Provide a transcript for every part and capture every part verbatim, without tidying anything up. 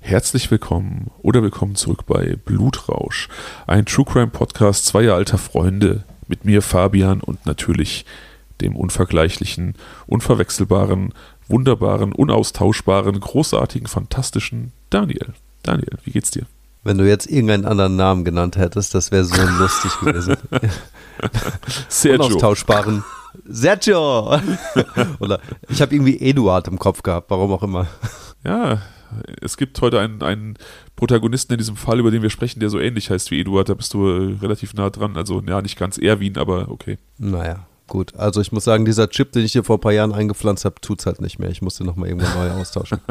Herzlich willkommen oder willkommen zurück bei Blutrausch, ein True Crime Podcast zweier alter Freunde mit mir Fabian und natürlich dem unvergleichlichen, unverwechselbaren, wunderbaren, unaustauschbaren, großartigen, fantastischen Daniel. Daniel, wie geht's dir? Wenn du jetzt irgendeinen anderen Namen genannt hättest, das wäre so lustig gewesen. Sergio. Unaustauschbaren Sergio. Oder ich habe irgendwie Eduard im Kopf gehabt, warum auch immer. Ja, es gibt heute einen, einen Protagonisten in diesem Fall, über den wir sprechen, der so ähnlich heißt wie Eduard. Da bist du äh, relativ nah dran. Also ja, nicht ganz Erwin, aber okay. Naja, gut. Also ich muss sagen, dieser Chip, den ich dir vor ein paar Jahren eingepflanzt habe, tut's halt nicht mehr. Ich musste nochmal irgendwann neu austauschen.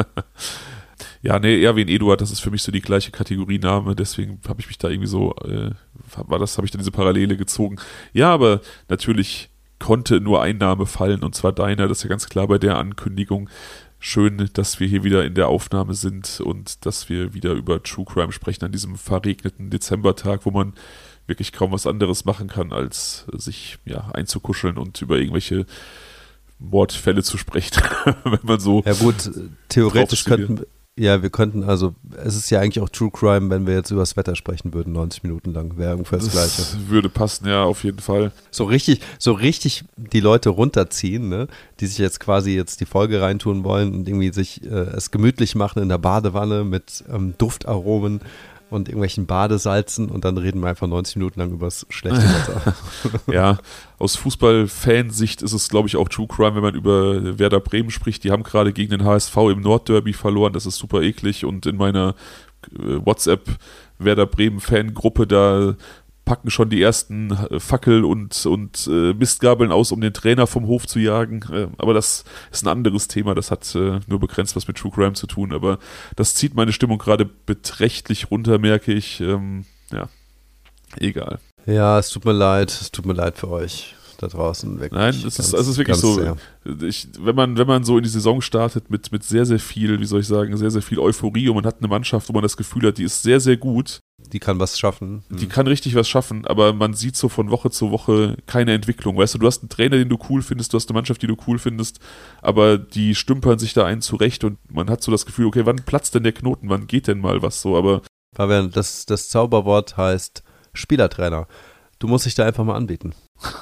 Ja, nee, Erwin Eduard, das ist für mich so die gleiche Kategoriename, deswegen habe ich mich da irgendwie so, äh, war das, habe ich da diese Parallele gezogen. Ja, aber natürlich konnte nur ein Name fallen und zwar deiner, das ist ja ganz klar bei der Ankündigung. Schön, dass wir hier wieder in der Aufnahme sind und dass wir wieder über True Crime sprechen an diesem verregneten Dezembertag, wo man wirklich kaum was anderes machen kann, als sich ja einzukuscheln und über irgendwelche Mordfälle zu sprechen, wenn man so. Ja gut, theoretisch könnten ja, wir könnten, also es ist ja eigentlich auch True Crime, wenn wir jetzt über das Wetter sprechen würden, neunzig Minuten lang, wäre ungefähr das, das Gleiche. Würde passen, ja, auf jeden Fall. So richtig, so richtig die Leute runterziehen, ne, die sich jetzt quasi jetzt die Folge reintun wollen und irgendwie sich äh, es gemütlich machen in der Badewanne mit ähm, Duftaromen und irgendwelchen Badesalzen und dann reden wir einfach neunzig Minuten lang über das schlechte Wetter. Ja, aus Fußball-Fansicht ist es, glaube ich, auch True Crime, wenn man über Werder Bremen spricht. Die haben gerade gegen den H S V im Nordderby verloren, das ist super eklig und in meiner äh, WhatsApp-Werder Bremen-Fangruppe, da packen schon die ersten Fackel und, und äh, Mistgabeln aus, um den Trainer vom Hof zu jagen. Äh, aber das ist ein anderes Thema, das hat äh, nur begrenzt was mit True Crime zu tun. Aber das zieht meine Stimmung gerade beträchtlich runter, merke ich. Ähm, ja, egal. Ja, es tut mir leid, es tut mir leid für euch da draußen. Wirklich. Nein, es ist, es ist wirklich so, ich, wenn man, wenn man so in die Saison startet mit, mit sehr, sehr viel, wie soll ich sagen, sehr, sehr viel Euphorie und man hat eine Mannschaft, wo man das Gefühl hat, die ist sehr, sehr gut. Die kann was schaffen. Die kann richtig was schaffen, aber man sieht so von Woche zu Woche keine Entwicklung. Weißt du, du hast einen Trainer, den du cool findest, du hast eine Mannschaft, die du cool findest, aber die stümpern sich da einen zurecht und man hat so das Gefühl, okay, wann platzt denn der Knoten, wann geht denn mal was so, aber... Fabian, das, das Zauberwort heißt Spielertrainer. Du musst dich da einfach mal anbieten.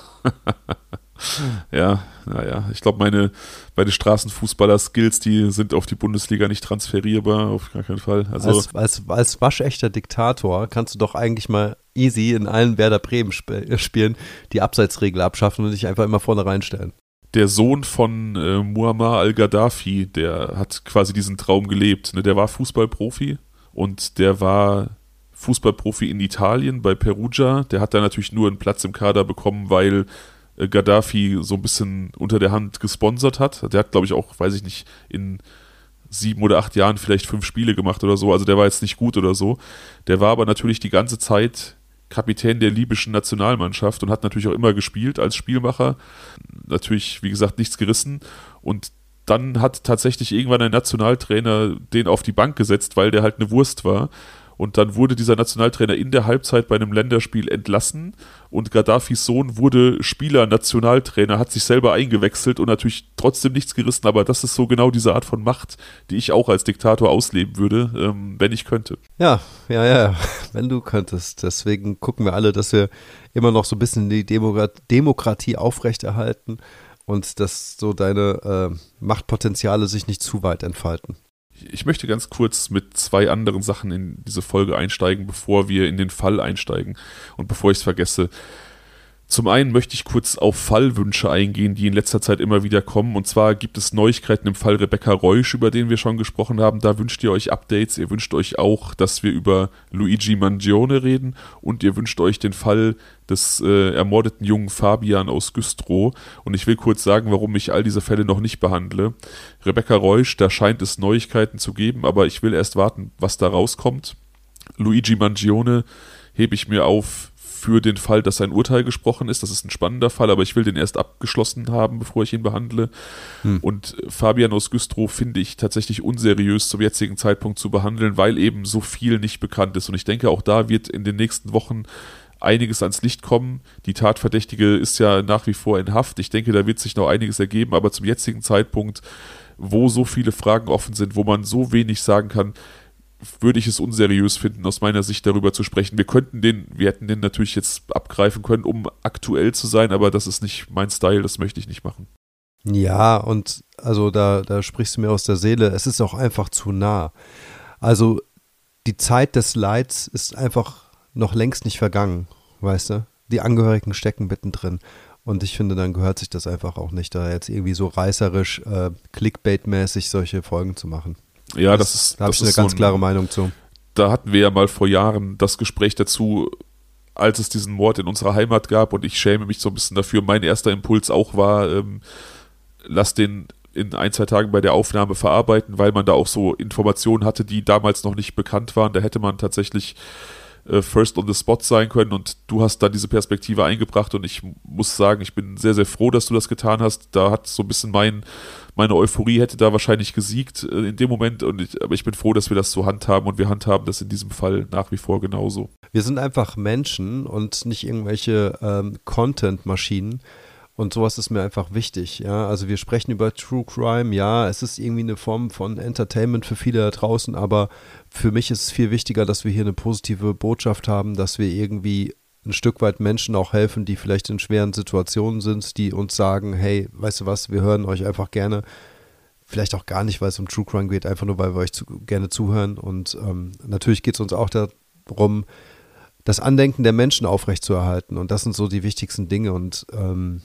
Ja, naja, ich glaube, meine, meine Straßenfußballer-Skills, die sind auf die Bundesliga nicht transferierbar, auf gar keinen Fall. Also als, als, als waschechter Diktator kannst du doch eigentlich mal easy in allen Werder Bremen sp- spielen, die Abseitsregel abschaffen und dich einfach immer vorne reinstellen. Der Sohn von äh, Muammar al-Gaddafi, der hat quasi diesen Traum gelebt. Ne? Der war Fußballprofi und der war Fußballprofi in Italien bei Perugia. Der hat da natürlich nur einen Platz im Kader bekommen, weil Gaddafi so ein bisschen unter der Hand gesponsert hat. Der hat, glaube ich, auch, weiß ich nicht, in sieben oder acht Jahren vielleicht fünf Spiele gemacht oder so. Also der war jetzt nicht gut oder so. Der war aber natürlich die ganze Zeit Kapitän der libyschen Nationalmannschaft und hat natürlich auch immer gespielt als Spielmacher. Natürlich, wie gesagt, nichts gerissen. Und dann hat tatsächlich irgendwann ein Nationaltrainer den auf die Bank gesetzt, weil der halt eine Wurst war. Und dann wurde dieser Nationaltrainer in der Halbzeit bei einem Länderspiel entlassen und Gaddafis Sohn wurde Spieler, Nationaltrainer, hat sich selber eingewechselt und natürlich trotzdem nichts gerissen, aber das ist so genau diese Art von Macht, die ich auch als Diktator ausleben würde, ähm, wenn ich könnte. Ja, ja, ja, wenn du könntest. Deswegen gucken wir alle, dass wir immer noch so ein bisschen die Demokrat- Demokratie aufrechterhalten und dass so deine äh, Machtpotenziale sich nicht zu weit entfalten. Ich möchte ganz kurz mit zwei anderen Sachen in diese Folge einsteigen, bevor wir in den Fall einsteigen und bevor ich es vergesse. Zum einen möchte ich kurz auf Fallwünsche eingehen, die in letzter Zeit immer wieder kommen. Und zwar gibt es Neuigkeiten im Fall Rebecca Reusch, über den wir schon gesprochen haben. Da wünscht ihr euch Updates. Ihr wünscht euch auch, dass wir über Luigi Mangione reden. Und ihr wünscht euch den Fall des äh, ermordeten jungen Fabian aus Güstrow. Und ich will kurz sagen, warum ich all diese Fälle noch nicht behandle. Rebecca Reusch, da scheint es Neuigkeiten zu geben, aber ich will erst warten, was da rauskommt. Luigi Mangione hebe ich mir auf für den Fall, dass ein Urteil gesprochen ist. Das ist ein spannender Fall, aber ich will den erst abgeschlossen haben, bevor ich ihn behandle. Hm. Und Fabian aus Güstrow finde ich tatsächlich unseriös zum jetzigen Zeitpunkt zu behandeln, weil eben so viel nicht bekannt ist. Und ich denke, auch da wird in den nächsten Wochen einiges ans Licht kommen. Die Tatverdächtige ist ja nach wie vor in Haft. Ich denke, da wird sich noch einiges ergeben, aber zum jetzigen Zeitpunkt, wo so viele Fragen offen sind, wo man so wenig sagen kann, würde ich es unseriös finden, aus meiner Sicht darüber zu sprechen. Wir könnten den, wir hätten den natürlich jetzt abgreifen können, um aktuell zu sein, aber das ist nicht mein Style, das möchte ich nicht machen. Ja, und also da, da sprichst du mir aus der Seele, es ist auch einfach zu nah. Also die Zeit des Leids ist einfach noch längst nicht vergangen, weißt du? Die Angehörigen stecken mittendrin. Und ich finde, dann gehört sich das einfach auch nicht, da jetzt irgendwie so reißerisch, äh, Clickbait-mäßig solche Folgen zu machen. Ja, das, das ist. Da habe ich eine ganz so ein, klare Meinung zu. Da hatten wir ja mal vor Jahren das Gespräch dazu, als es diesen Mord in unserer Heimat gab, und ich schäme mich so ein bisschen dafür. Mein erster Impuls auch war, ähm, lass den in ein, zwei Tagen bei der Aufnahme verarbeiten, weil man da auch so Informationen hatte, die damals noch nicht bekannt waren. Da hätte man tatsächlich äh, first on the spot sein können, und du hast da diese Perspektive eingebracht, und ich muss sagen, ich bin sehr, sehr froh, dass du das getan hast. Da hat so ein bisschen mein, meine Euphorie hätte da wahrscheinlich gesiegt äh, in dem Moment, und ich, aber ich bin froh, dass wir das so handhaben, und wir handhaben das in diesem Fall nach wie vor genauso. Wir sind einfach Menschen und nicht irgendwelche ähm, Content-Maschinen. Und sowas ist mir einfach wichtig, ja. Also wir sprechen über True Crime, ja, es ist irgendwie eine Form von Entertainment für viele da draußen, aber für mich ist es viel wichtiger, dass wir hier eine positive Botschaft haben, dass wir irgendwie ein Stück weit Menschen auch helfen, die vielleicht in schweren Situationen sind, die uns sagen, hey, weißt du was, wir hören euch einfach gerne. Vielleicht auch gar nicht, weil es um True Crime geht, einfach nur, weil wir euch zu, gerne zuhören. Und ähm, natürlich geht es uns auch darum, das Andenken der Menschen aufrechtzuerhalten. Und das sind so die wichtigsten Dinge. Und ähm,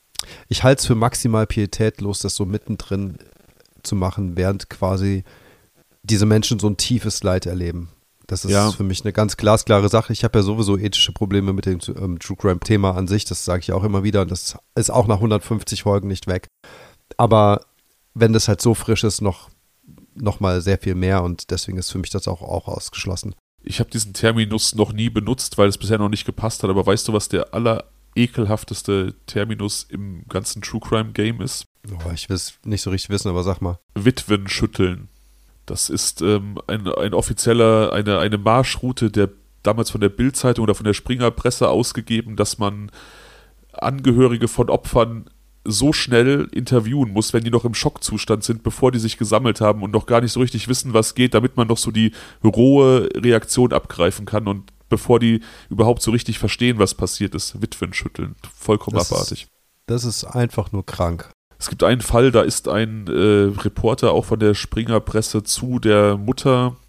ich halte es für maximal pietätlos, das so mittendrin zu machen, während quasi diese Menschen so ein tiefes Leid erleben. Das ist ja für mich eine ganz glasklare Sache. Ich habe ja sowieso ethische Probleme mit dem ähm, True Crime-Thema an sich, das sage ich auch immer wieder, und das ist auch nach hundertfünfzig Folgen nicht weg. Aber wenn das halt so frisch ist, noch, noch mal sehr viel mehr, und deswegen ist für mich das auch, auch ausgeschlossen. Ich habe diesen Terminus noch nie benutzt, weil es bisher noch nicht gepasst hat, aber weißt du, was der aller ekelhafteste Terminus im ganzen True Crime Game ist? Oh, ich will es nicht so richtig wissen, aber sag mal. Witwen schütteln. Das ist ähm, ein, ein offizieller, eine, eine Marschroute, der damals von der Bild-Zeitung oder von der Springer-Presse ausgegeben, dass man Angehörige von Opfern so schnell interviewen muss, wenn die noch im Schockzustand sind, bevor die sich gesammelt haben und noch gar nicht so richtig wissen, was geht, damit man noch so die rohe Reaktion abgreifen kann, und bevor die überhaupt so richtig verstehen, was passiert ist. Witwen schütteln. Vollkommen das abartig. Ist, das ist einfach nur krank. Es gibt einen Fall, da ist ein äh, Reporter auch von der Springer-Presse zu der Mutter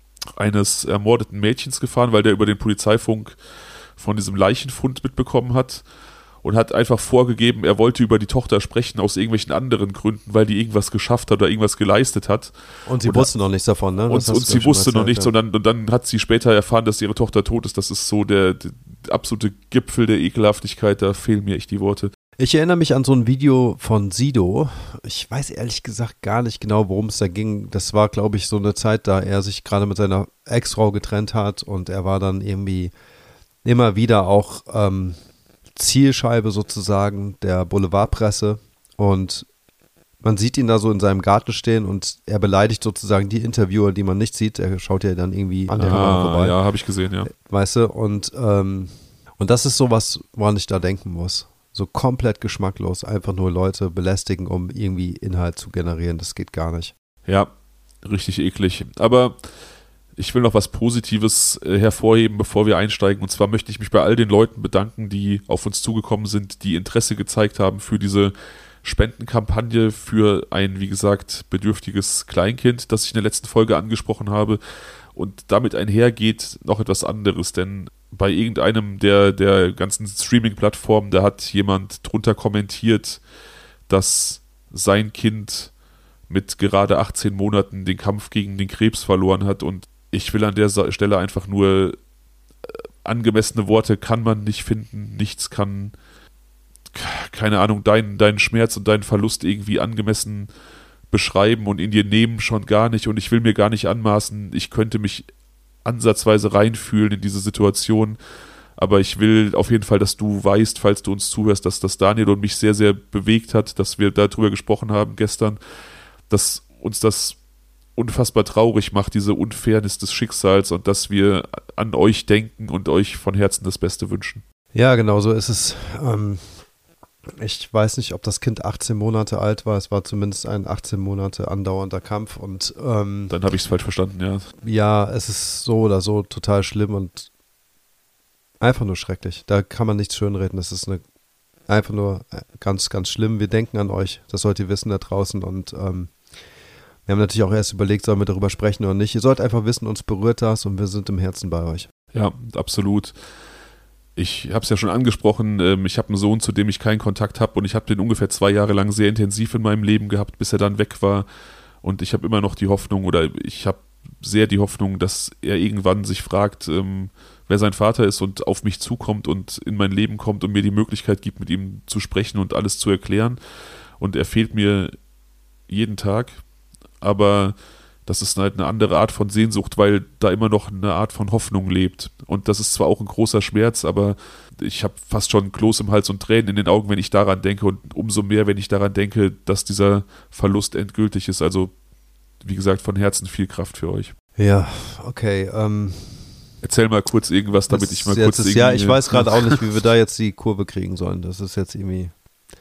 eines ermordeten Mädchens gefahren, weil der über den Polizeifunk von diesem Leichenfund mitbekommen hat, und hat einfach vorgegeben, er wollte über die Tochter sprechen aus irgendwelchen anderen Gründen, weil die irgendwas geschafft hat oder irgendwas geleistet hat. Und sie und wusste noch nichts davon, ne? Und, und sie wusste noch nichts, ja. und, dann, und dann hat sie später erfahren, dass ihre Tochter tot ist. Das ist so der, der absolute Gipfel der Ekelhaftigkeit, da fehlen mir echt die Worte. Ich erinnere mich an so ein Video von Sido. Ich weiß ehrlich gesagt gar nicht genau, worum es da ging. Das war, glaube ich, so eine Zeit, da er sich gerade mit seiner Ex-Frau getrennt hat, und er war dann irgendwie immer wieder auch ähm, Zielscheibe sozusagen der Boulevardpresse, und man sieht ihn da so in seinem Garten stehen, und er beleidigt sozusagen die Interviewer, die man nicht sieht. Er schaut ja dann irgendwie an der Kamera vorbei. Ja, habe ich gesehen, ja. Weißt du, und, ähm, und das ist sowas, woran ich da denken muss. So komplett geschmacklos, einfach nur Leute belästigen, um irgendwie Inhalt zu generieren. Das geht gar nicht. Ja, richtig eklig. Aber ich will noch was Positives äh, hervorheben, bevor wir einsteigen. Und zwar möchte ich mich bei all den Leuten bedanken, die auf uns zugekommen sind, die Interesse gezeigt haben für diese Spendenkampagne für ein, wie gesagt, bedürftiges Kleinkind, das ich in der letzten Folge angesprochen habe. Und damit einhergeht noch etwas anderes, denn bei irgendeinem der, der ganzen Streaming-Plattformen, da hat jemand drunter kommentiert, dass sein Kind mit gerade achtzehn Monaten den Kampf gegen den Krebs verloren hat, und ich will an der Stelle einfach nur, angemessene Worte kann man nicht finden, nichts kann, keine Ahnung, deinen, deinen Schmerz und deinen Verlust irgendwie angemessen beschreiben und in dir nehmen schon gar nicht, und ich will mir gar nicht anmaßen, ich könnte mich ansatzweise reinfühlen in diese Situation, aber ich will auf jeden Fall, dass du weißt, falls du uns zuhörst, dass das Daniel und mich sehr, sehr bewegt hat, dass wir darüber gesprochen haben gestern, dass uns das unfassbar traurig macht, diese Unfairness des Schicksals, und dass wir an euch denken und euch von Herzen das Beste wünschen. Ja, genau so ist es. Ähm, Ich weiß nicht, ob das Kind achtzehn Monate alt war. Es war zumindest ein achtzehn Monate andauernder Kampf. Und ähm, Dann habe ich es falsch verstanden, ja. ja, es ist so oder so total schlimm und einfach nur schrecklich. Da kann man nichts schönreden. Das ist eine, einfach nur ganz, ganz schlimm. Wir denken an euch. Das sollt ihr wissen da draußen. Und ähm, wir haben natürlich auch erst überlegt, sollen wir darüber sprechen oder nicht. Ihr sollt einfach wissen, uns berührt das und wir sind im Herzen bei euch. Ja, absolut. Ich habe es ja schon angesprochen, ähm, ich habe einen Sohn, zu dem ich keinen Kontakt habe und ich habe den ungefähr zwei Jahre lang sehr intensiv in meinem Leben gehabt, bis er dann weg war und ich habe immer noch die Hoffnung oder ich habe sehr die Hoffnung, dass er irgendwann sich fragt, ähm, wer sein Vater ist und auf mich zukommt und in mein Leben kommt und mir die Möglichkeit gibt, mit ihm zu sprechen und alles zu erklären und er fehlt mir jeden Tag, aber das ist halt eine andere Art von Sehnsucht, weil da immer noch eine Art von Hoffnung lebt. Und das ist zwar auch ein großer Schmerz, aber ich habe fast schon Kloß im Hals und Tränen in den Augen, wenn ich daran denke. Und umso mehr, wenn ich daran denke, dass dieser Verlust endgültig ist. Also, wie gesagt, von Herzen viel Kraft für euch. Ja, okay. Ähm, Erzähl mal kurz irgendwas, damit ich mal jetzt kurz... Ist, ja, ich weiß gerade auch nicht, wie wir da jetzt die Kurve kriegen sollen. Das ist jetzt irgendwie...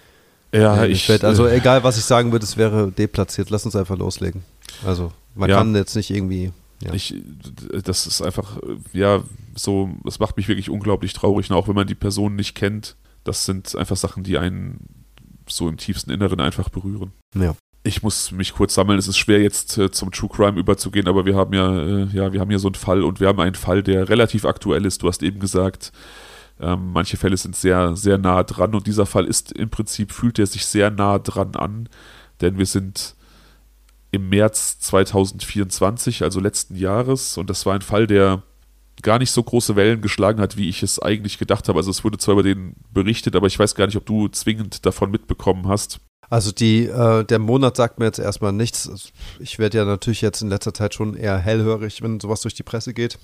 Ja, ich... ich Also egal, was ich sagen würde, es wäre deplatziert. Lass uns einfach loslegen. Also... Man ja, kann jetzt nicht irgendwie. Ja. Ich, das ist einfach, ja, so, das macht mich wirklich unglaublich traurig, auch wenn man die Person nicht kennt. Das sind einfach Sachen, die einen so im tiefsten Inneren einfach berühren. Ja. Ich muss mich kurz sammeln. Es ist schwer, jetzt äh, zum True Crime überzugehen, aber wir haben ja, äh, ja, wir haben hier so einen Fall und wir haben einen Fall, der relativ aktuell ist. Du hast eben gesagt, ähm, manche Fälle sind sehr, sehr nah dran und dieser Fall ist im Prinzip, fühlt er sich sehr nah dran an, denn wir sind im März zweitausendvierundzwanzig, also letzten Jahres. Und das war ein Fall, der gar nicht so große Wellen geschlagen hat, wie ich es eigentlich gedacht habe. Also es wurde zwar über den berichtet, aber ich weiß gar nicht, ob du zwingend davon mitbekommen hast. Also die, äh, der Monat sagt mir jetzt erstmal nichts. Ich werde ja natürlich jetzt in letzter Zeit schon eher hellhörig, wenn sowas durch die Presse geht.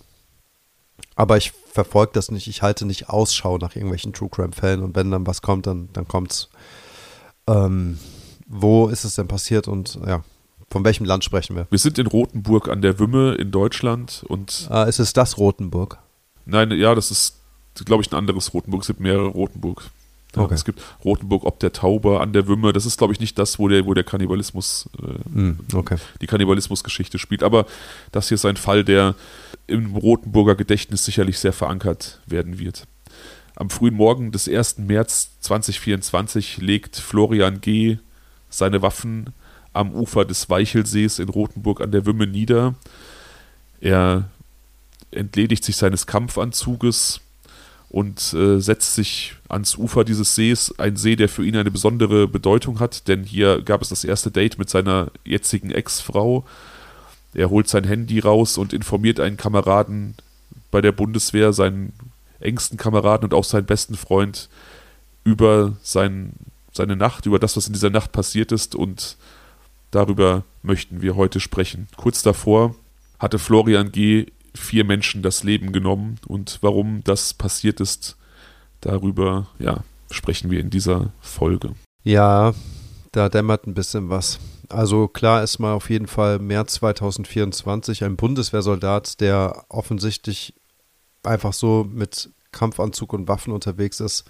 Aber ich verfolge das nicht. Ich halte nicht Ausschau nach irgendwelchen True-Crime-Fällen. Und wenn dann was kommt, dann, dann kommt's. Ähm, wo ist es denn passiert? Und ja, von welchem Land sprechen wir? Wir sind in Rothenburg an der Wümme in Deutschland und... Ah, ist es das Rothenburg? Nein, ja, das ist, glaube ich, ein anderes Rothenburg. Es gibt mehrere Rothenburg. Ja, okay. Es gibt Rothenburg ob der Tauber an der Wümme. Das ist, glaube ich, nicht das, wo der, wo der Kannibalismus, äh, mm, okay. die Kannibalismusgeschichte spielt. Aber das hier ist ein Fall, der im Rothenburger Gedächtnis sicherlich sehr verankert werden wird. Am frühen Morgen des ersten März zweitausendvierundzwanzig legt Florian G. seine Waffen am Ufer des Weichelsees in Rothenburg an der Wümme nieder. Er entledigt sich seines Kampfanzuges und äh, setzt sich ans Ufer dieses Sees, ein See, der für ihn eine besondere Bedeutung hat, denn hier gab es das erste Date mit seiner jetzigen Ex-Frau. Er holt sein Handy raus und informiert einen Kameraden bei der Bundeswehr, seinen engsten Kameraden und auch seinen besten Freund über sein, seine Nacht, über das, was in dieser Nacht passiert ist, und darüber möchten wir heute sprechen. Kurz davor hatte Florian G. vier Menschen das Leben genommen und warum das passiert ist, darüber ja, sprechen wir in dieser Folge. Ja, da dämmert ein bisschen was. Also klar ist mal auf jeden Fall März zweitausendvierundzwanzig ein Bundeswehrsoldat, der offensichtlich einfach so mit Kampfanzug und Waffen unterwegs ist.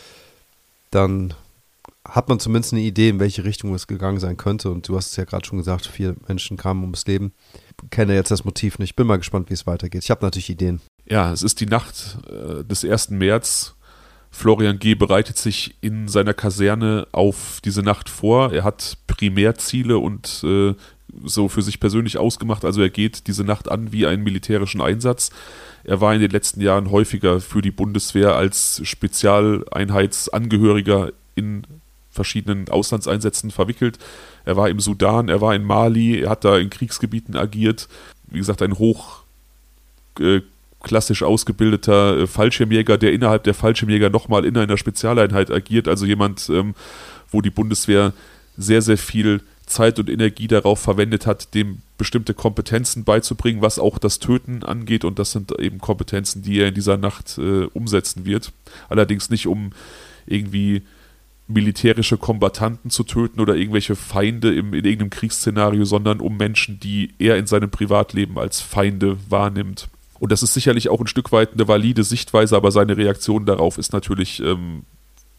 Dann hat man zumindest eine Idee, in welche Richtung es gegangen sein könnte. Und du hast es ja gerade schon gesagt, vier Menschen kamen ums Leben. Ich kenne jetzt das Motiv nicht. Bin mal gespannt, wie es weitergeht. Ich habe natürlich Ideen. Ja, es ist die Nacht äh, des ersten März. Florian G. bereitet sich in seiner Kaserne auf diese Nacht vor. Er hat Primärziele und äh, so für sich persönlich ausgemacht. Also er geht diese Nacht an wie einen militärischen Einsatz. Er war in den letzten Jahren häufiger für die Bundeswehr als Spezialeinheitsangehöriger in verschiedenen Auslandseinsätzen verwickelt. Er war im Sudan, er war in Mali, er hat da in Kriegsgebieten agiert. Wie gesagt, ein hoch äh, klassisch ausgebildeter äh, Fallschirmjäger, der innerhalb der Fallschirmjäger nochmal in einer Spezialeinheit agiert. Also jemand, ähm, wo die Bundeswehr sehr, sehr viel Zeit und Energie darauf verwendet hat, dem bestimmte Kompetenzen beizubringen, was auch das Töten angeht. Und das sind eben Kompetenzen, die er in dieser Nacht äh, umsetzen wird. Allerdings nicht, um irgendwie militärische Kombattanten zu töten oder irgendwelche Feinde im, in irgendeinem Kriegsszenario, sondern um Menschen, die er in seinem Privatleben als Feinde wahrnimmt. Und das ist sicherlich auch ein Stück weit eine valide Sichtweise, aber seine Reaktion darauf ist natürlich ähm,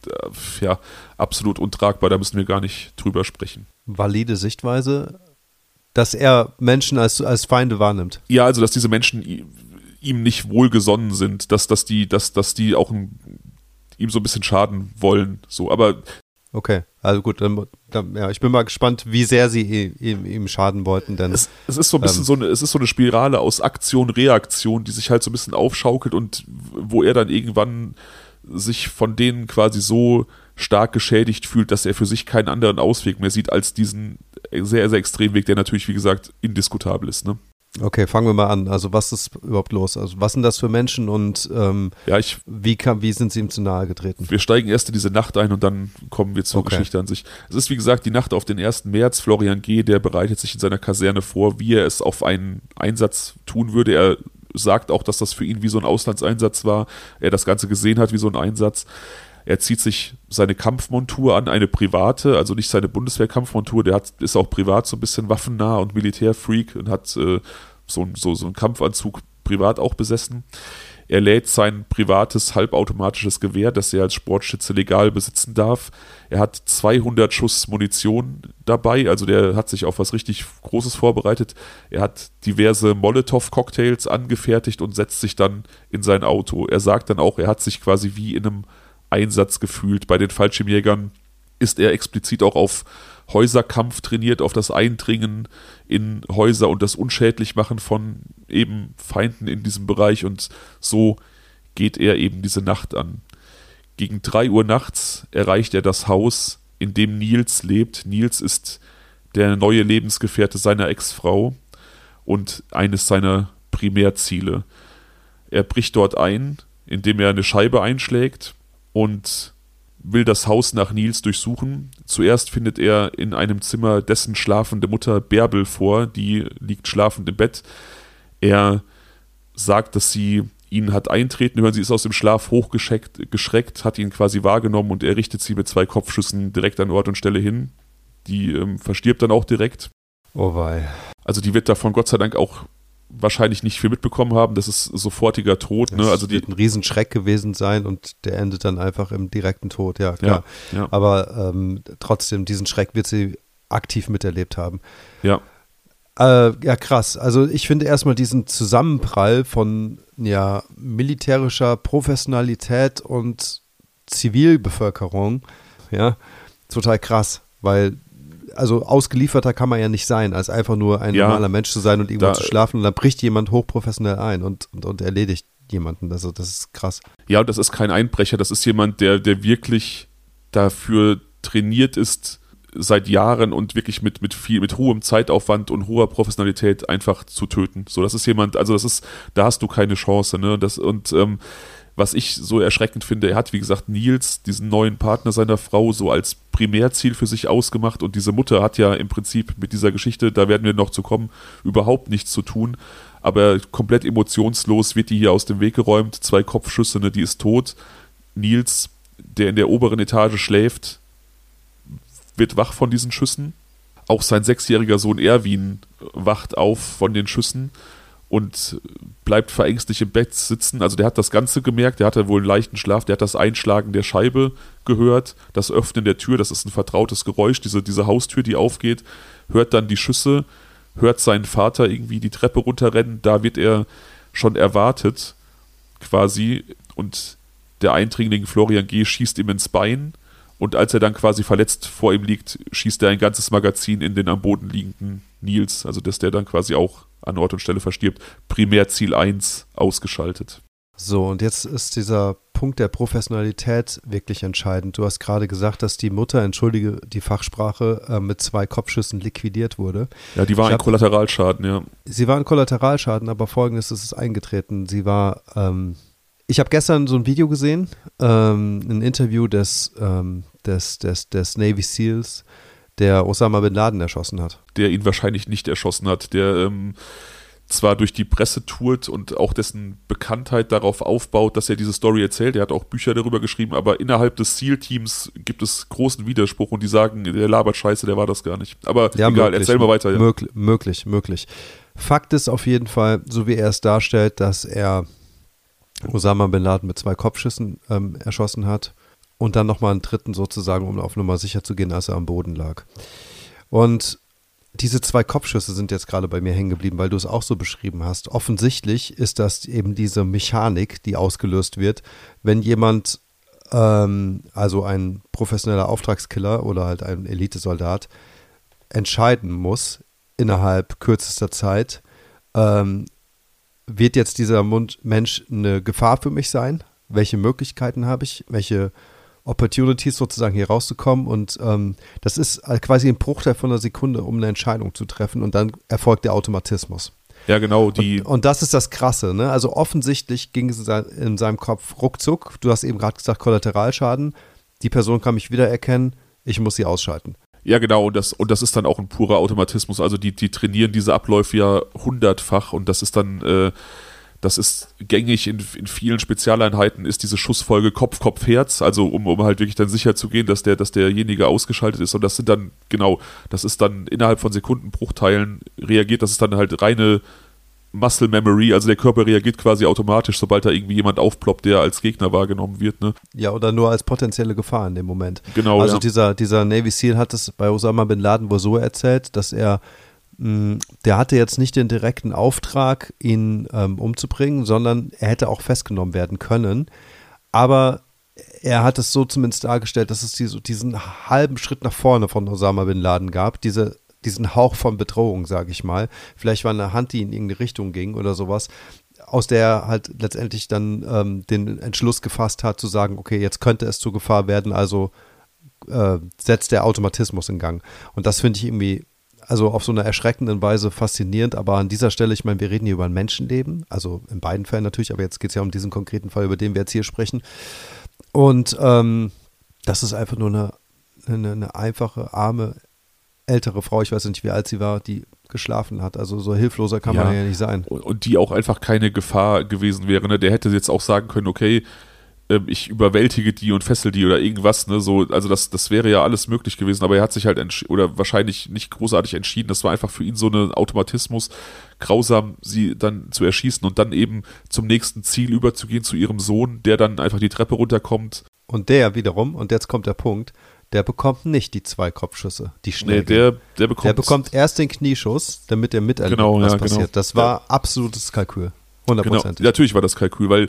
äh, ja, absolut untragbar, da müssen wir gar nicht drüber sprechen. Valide Sichtweise, dass er Menschen als, als Feinde wahrnimmt. Ja, also dass diese Menschen ihm nicht wohlgesonnen sind, dass, dass, die, dass, dass die auch ein, ihm so ein bisschen schaden wollen. So, aber okay, also gut, dann, dann, ja, ich bin mal gespannt, wie sehr sie ihm, ihm schaden wollten. Denn, es, es ist so ein bisschen ähm, so eine, es ist so eine Spirale aus Aktion, Reaktion, die sich halt so ein bisschen aufschaukelt und wo er dann irgendwann sich von denen quasi so stark geschädigt fühlt, dass er für sich keinen anderen Ausweg mehr sieht als diesen sehr, sehr extremen Weg, der natürlich, wie gesagt, indiskutabel ist, ne? Okay, fangen wir mal an. Also was ist überhaupt los? Also was sind das für Menschen und ähm, ja, ich, wie, kam, wie sind sie ihm zu nahe getreten? Wir steigen erst in diese Nacht ein und dann kommen wir zur okay. Geschichte an sich. Es ist wie gesagt die Nacht auf den ersten März. Florian G., der bereitet sich in seiner Kaserne vor, wie er es auf einen Einsatz tun würde. Er sagt auch, dass das für ihn wie so ein Auslandseinsatz war. Er das Ganze gesehen hat wie so ein Einsatz. Er zieht sich seine Kampfmontur an, eine private, also nicht seine Bundeswehrkampfmontur, der hat, ist auch privat so ein bisschen waffennah und Militärfreak und hat äh, so, so, so einen Kampfanzug privat auch besessen. Er lädt sein privates halbautomatisches Gewehr, das er als Sportschütze legal besitzen darf. Er hat zweihundert Schuss Munition dabei, also der hat sich auf was richtig Großes vorbereitet. Er hat diverse Molotow-Cocktails angefertigt und setzt sich dann in sein Auto. Er sagt dann auch, er hat sich quasi wie in einem Einsatz gefühlt. Bei den Fallschirmjägern ist er explizit auch auf Häuserkampf trainiert, auf das Eindringen in Häuser und das Unschädlichmachen von eben Feinden in diesem Bereich, und so geht er eben diese Nacht an. Gegen drei Uhr nachts erreicht er das Haus, in dem Nils lebt. Nils ist der neue Lebensgefährte seiner Ex-Frau und eines seiner Primärziele. Er bricht dort ein, indem er eine Scheibe einschlägt und will das Haus nach Nils durchsuchen. Zuerst findet er in einem Zimmer dessen schlafende Mutter Bärbel vor, die liegt schlafend im Bett. Er sagt, dass sie ihn hat eintreten hören, sie ist aus dem Schlaf hochgeschreckt, geschreckt, hat ihn quasi wahrgenommen und er richtet sie mit zwei Kopfschüssen direkt an Ort und Stelle hin. Die ähm, verstirbt dann auch direkt. Oh wei. Also die wird davon Gott sei Dank auch wahrscheinlich nicht viel mitbekommen haben, das ist sofortiger Tod. Das ne? Also wird die, ein Riesenschreck gewesen sein und der endet dann einfach im direkten Tod, ja klar. Ja, ja. Aber ähm, trotzdem, diesen Schreck wird sie aktiv miterlebt haben. Ja. Äh, ja, krass. Also ich finde erstmal diesen Zusammenprall von ja, militärischer Professionalität und Zivilbevölkerung, ja, total krass, weil also ausgelieferter kann man ja nicht sein, als einfach nur ein ja, normaler Mensch zu sein und irgendwo da, zu schlafen und dann bricht jemand hochprofessionell ein und, und, und erledigt jemanden. Also das ist krass. Ja, und das ist kein Einbrecher, das ist jemand, der, der wirklich dafür trainiert ist, seit Jahren und wirklich mit, mit viel, mit hohem Zeitaufwand und hoher Professionalität einfach zu töten. So, das ist jemand, also das ist, da hast du keine Chance, ne? Das, und ähm, was ich so erschreckend finde, er hat, wie gesagt, Nils, diesen neuen Partner seiner Frau, so als Primärziel für sich ausgemacht und diese Mutter hat ja im Prinzip mit dieser Geschichte, da werden wir noch zu kommen, überhaupt nichts zu tun, aber komplett emotionslos wird die hier aus dem Weg geräumt, zwei Kopfschüsse, ne, die ist tot. Nils, der in der oberen Etage schläft, wird wach von diesen Schüssen. Auch sein sechsjähriger Sohn Erwin wacht auf von den Schüssen und bleibt verängstigt im Bett sitzen. Also der hat das Ganze gemerkt, der hatte wohl einen leichten Schlaf, der hat das Einschlagen der Scheibe gehört, das Öffnen der Tür, das ist ein vertrautes Geräusch, diese, diese Haustür, die aufgeht, hört dann die Schüsse, hört seinen Vater irgendwie die Treppe runterrennen, da wird er schon erwartet quasi und der Eindringling Florian G. schießt ihm ins Bein und als er dann quasi verletzt vor ihm liegt, schießt er ein ganzes Magazin in den am Boden liegenden Nils, also dass der dann quasi auch an Ort und Stelle verstirbt. Primärziel eins ausgeschaltet. So, und jetzt ist dieser Punkt der Professionalität wirklich entscheidend. Du hast gerade gesagt, dass die Mutter, entschuldige die Fachsprache, äh, mit zwei Kopfschüssen liquidiert wurde. Ja, die war ich ein hab, Kollateralschaden, ja. Sie war ein Kollateralschaden, aber folgendes ist es eingetreten. Sie war, ähm, ich habe gestern so ein Video gesehen, ähm, ein Interview des, ähm, des, des, des Navy Seals, der Osama Bin Laden erschossen hat. Der ihn wahrscheinlich nicht erschossen hat, der ähm, zwar durch die Presse tourt und auch dessen Bekanntheit darauf aufbaut, dass er diese Story erzählt. Er hat auch Bücher darüber geschrieben, aber innerhalb des SEAL-Teams gibt es großen Widerspruch und die sagen, der labert Scheiße, der war das gar nicht. Aber ja, egal, möglich, erzähl mal weiter. Ja. Möglich, möglich, möglich. Fakt ist auf jeden Fall, so wie er es darstellt, dass er Osama Bin Laden mit zwei Kopfschüssen ähm, erschossen hat. und dann nochmal einen dritten sozusagen, um auf Nummer sicher zu gehen, als er am Boden lag. Und diese zwei Kopfschüsse sind jetzt gerade bei mir hängen geblieben, weil du es auch so beschrieben hast. Offensichtlich ist das eben diese Mechanik, die ausgelöst wird, wenn jemand, ähm, also ein professioneller Auftragskiller oder halt ein Elitesoldat, entscheiden muss innerhalb kürzester Zeit, ähm, wird jetzt dieser Mund- Mensch eine Gefahr für mich sein? Welche Möglichkeiten habe ich? Welche Opportunities sozusagen hier rauszukommen? Und ähm, das ist quasi ein Bruchteil von einer Sekunde, um eine Entscheidung zu treffen, und dann erfolgt der Automatismus. Ja, genau. Die und, und das ist das Krasse, ne? Also offensichtlich ging es in seinem Kopf ruckzuck. Du hast eben gerade gesagt, Kollateralschaden. Die Person kann mich wiedererkennen, ich muss sie ausschalten. Ja, genau, und das, und das ist dann auch ein purer Automatismus. Also die, die trainieren diese Abläufe ja hundertfach, und das ist dann, äh, das ist gängig in, in vielen Spezialeinheiten, ist diese Schussfolge Kopf, Kopf, Herz, also um, um halt wirklich dann sicher zu gehen, dass der, dass derjenige ausgeschaltet ist, und das sind dann, genau, das ist dann innerhalb von Sekundenbruchteilen reagiert, das ist dann halt reine Muscle Memory, also der Körper reagiert quasi automatisch, sobald da irgendwie jemand aufploppt, der als Gegner wahrgenommen wird, ne? Ja, oder nur als potenzielle Gefahr in dem Moment. Genau, Also ja. dieser, dieser Navy SEAL hat es bei Osama Bin Laden wohl so erzählt, dass er, mh, der hatte jetzt nicht den direkten Auftrag, ihn ähm, umzubringen, sondern er hätte auch festgenommen werden können, aber er hat es so zumindest dargestellt, dass es diese, diesen halben Schritt nach vorne von Osama Bin Laden gab, diese diesen Hauch von Bedrohung, sage ich mal. Vielleicht war eine Hand, die in irgendeine Richtung ging oder sowas, aus der er halt letztendlich dann ähm, den Entschluss gefasst hat, zu sagen, okay, jetzt könnte es zur Gefahr werden, also äh, setzt der Automatismus in Gang. Und das finde ich irgendwie, also auf so einer erschreckenden Weise faszinierend, aber an dieser Stelle, ich meine, wir reden hier über ein Menschenleben, also in beiden Fällen natürlich, aber jetzt geht es ja um diesen konkreten Fall, über den wir jetzt hier sprechen. Und ähm, das ist einfach nur eine, eine, eine einfache, arme, ältere Frau, ich weiß nicht, wie alt sie war, die geschlafen hat. Also so hilfloser kann ja. man ja nicht sein. Und die auch einfach keine Gefahr gewesen wäre. Ne? Der hätte jetzt auch sagen können, okay, äh, ich überwältige die und fessel die oder irgendwas. Ne? So, also das, das wäre ja alles möglich gewesen, aber er hat sich halt entsch- oder wahrscheinlich nicht großartig entschieden. Das war einfach für ihn so ein Automatismus, grausam sie dann zu erschießen und dann eben zum nächsten Ziel überzugehen, zu ihrem Sohn, der dann einfach die Treppe runterkommt. Und der wiederum, und jetzt kommt der Punkt, der bekommt nicht die zwei Kopfschüsse, die schnell nee, der, der, bekommt, der bekommt erst den Knieschuss, damit er miterlebt, genau, was ja, passiert. Genau. Das war ja. absolutes Kalkül. hundert Prozent. Genau. Natürlich war das Kalkül, weil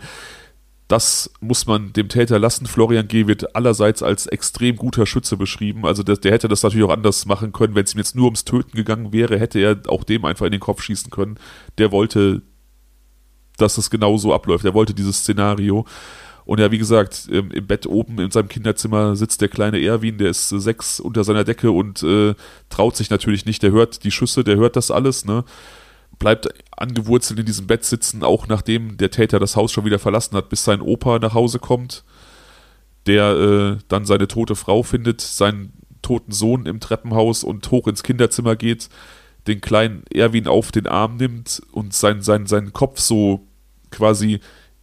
das muss man dem Täter lassen. Florian G. wird allerseits als extrem guter Schütze beschrieben. Also der, der hätte das natürlich auch anders machen können. Wenn es ihm jetzt nur ums Töten gegangen wäre, hätte er auch dem einfach in den Kopf schießen können. Der wollte, dass es genau so abläuft. Er wollte dieses Szenario. Und ja, wie gesagt, im Bett oben in seinem Kinderzimmer sitzt der kleine Erwin, der ist sechs unter seiner Decke und äh, traut sich natürlich nicht. Der hört die Schüsse, der hört das alles, ne? Bleibt angewurzelt in diesem Bett sitzen, auch nachdem der Täter das Haus schon wieder verlassen hat, bis sein Opa nach Hause kommt, der äh, dann seine tote Frau findet, seinen toten Sohn im Treppenhaus und hoch ins Kinderzimmer geht, den kleinen Erwin auf den Arm nimmt und sein, sein, seinen Kopf so quasi